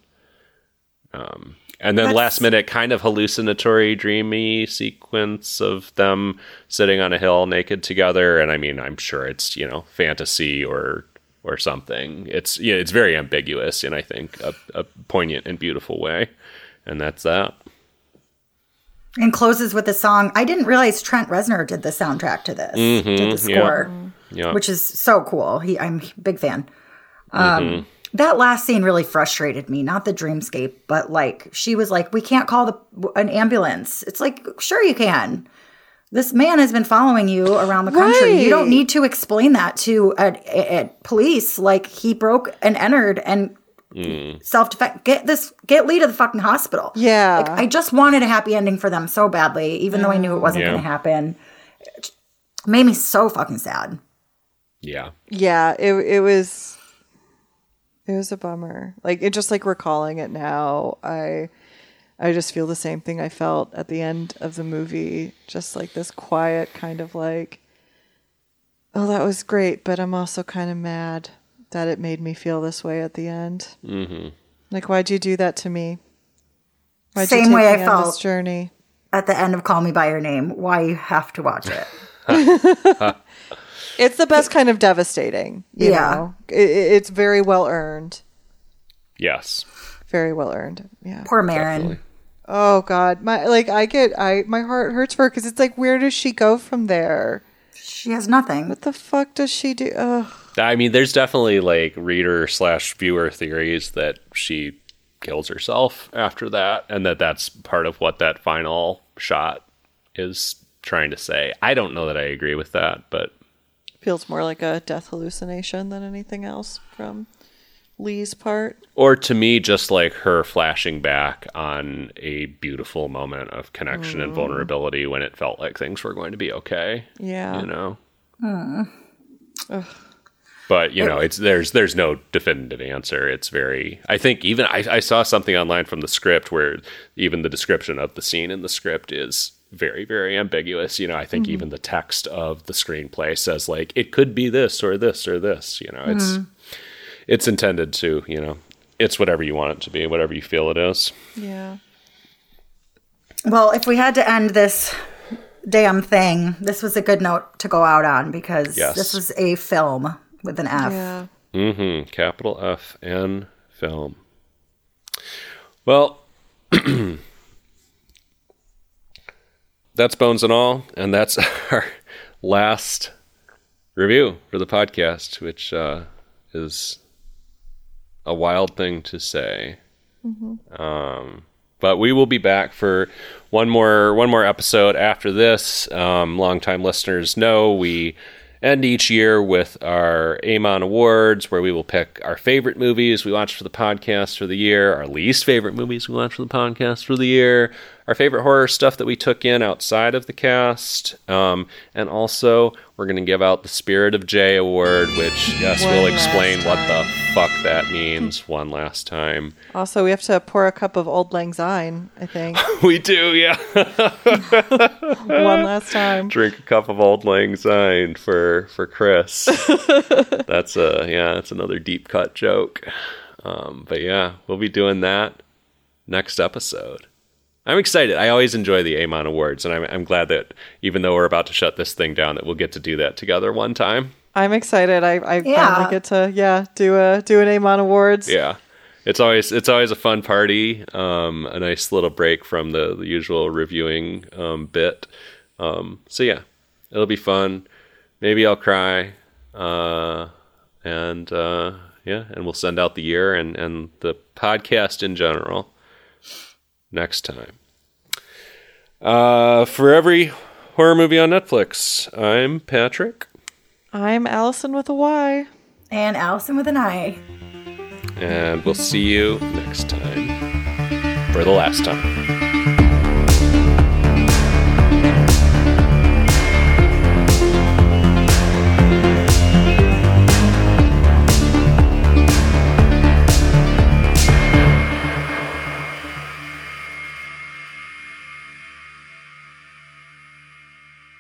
Um, and then That's- last minute kind of hallucinatory, dreamy sequence of them sitting on a hill naked together. And I mean, I'm sure it's, you know, fantasy or or something. It's yeah, it's very ambiguous in, I think, a, a poignant and beautiful way. And that's that. And closes with a song. I didn't realize Trent Reznor did the soundtrack to this, did the yeah. score, Yeah. which is so cool. He, I'm a big fan. Um, That last scene really frustrated me. Not the dreamscape, but like she was like, "We can't call the an ambulance." It's like, sure you can. This man has been following you around the country. You don't Right. need to explain that to a, a, a police. Like, he broke and entered and self defense. Get this. Get Lee to the fucking hospital. Yeah. Like, I just wanted a happy ending for them so badly, even though I knew it wasn't Yeah. going to happen. It made me so fucking sad. Yeah. Yeah, it it was it was a bummer. Like, it just like recalling it now, I I just feel the same thing I felt at the end of the movie. Just like this quiet kind of like, oh, that was great, but I'm also kind of mad that it made me feel this way at the end. Mm-hmm. Like, why'd you do that to me? Why'd Same you take way I me on this felt. journey? At the end of Call Me by Your Name, why you have to watch it? It's the best kind of devastating. You Yeah. know? It, it- it's very well earned. Yes. Very well earned. Yeah. Poor Marin. Definitely. Oh God, my like I get I my heart hurts for her because it's like, where does she go from there? She has nothing. What the fuck does she do? Ugh. I mean, there's definitely like reader slash viewer theories that she kills herself after that, and that that's part of what that final shot is trying to say. I don't know that I agree with that, but feels more like a death hallucination than anything else from Lee's part. Or to me, just like her flashing back on a beautiful moment of connection mm. and vulnerability when it felt like things were going to be okay. Yeah. You know? Mm. But, you know, it's there's there's no definitive answer. It's very, I think even, I, I saw something online from the script where even the description of the scene in the script is very, very ambiguous. You know, I think mm-hmm. even the text of the screenplay says, like, it could be this or this or this. You know, it's mm-hmm. it's intended to, you know, it's whatever you want it to be, whatever you feel it is. Yeah. Well, if we had to end this damn thing, this was a good note to go out on because yes. this was a film with an F. Yeah. Mm-hmm. Capital F and film. Well, that's Bones and All, and that's our last review for the podcast, which uh, is a wild thing to say. Mm-hmm. Um, but we will be back for one more one more episode after this. Um, longtime listeners know we end each year with our Amon Awards, where we will pick our favorite movies we watched for the podcast for the year, our least favorite movies we watched for the podcast for the year, our favorite horror stuff that we took in outside of the cast, um, and also we're going to give out the Spirit of J Award, which, yes, one we'll explain time. what the fuck that means one last time. Also, we have to pour a cup of Old Lang Syne, I think. We do, yeah. One last time. Drink a cup of Old Lang Syne for, for Chris. That's a, yeah, that's another deep cut joke. Um, but yeah, we'll be doing that next episode. I'm excited. I always enjoy the Amon Awards, and I'm, I'm glad that even though we're about to shut this thing down, that we'll get to do that together one time. I'm excited. I, I yeah. finally get to yeah do a do an Amon Awards. Yeah, it's always it's always a fun party. Um, a nice little break from the, the usual reviewing um, bit. Um, so yeah, it'll be fun. Maybe I'll cry, uh, and uh, yeah, and we'll send out the year and and the podcast in general next time. Uh, for every horror movie on Netflix, I'm Patrick. I'm Allison with a Y. And Allison with an I. And we'll see you next time. For the last time.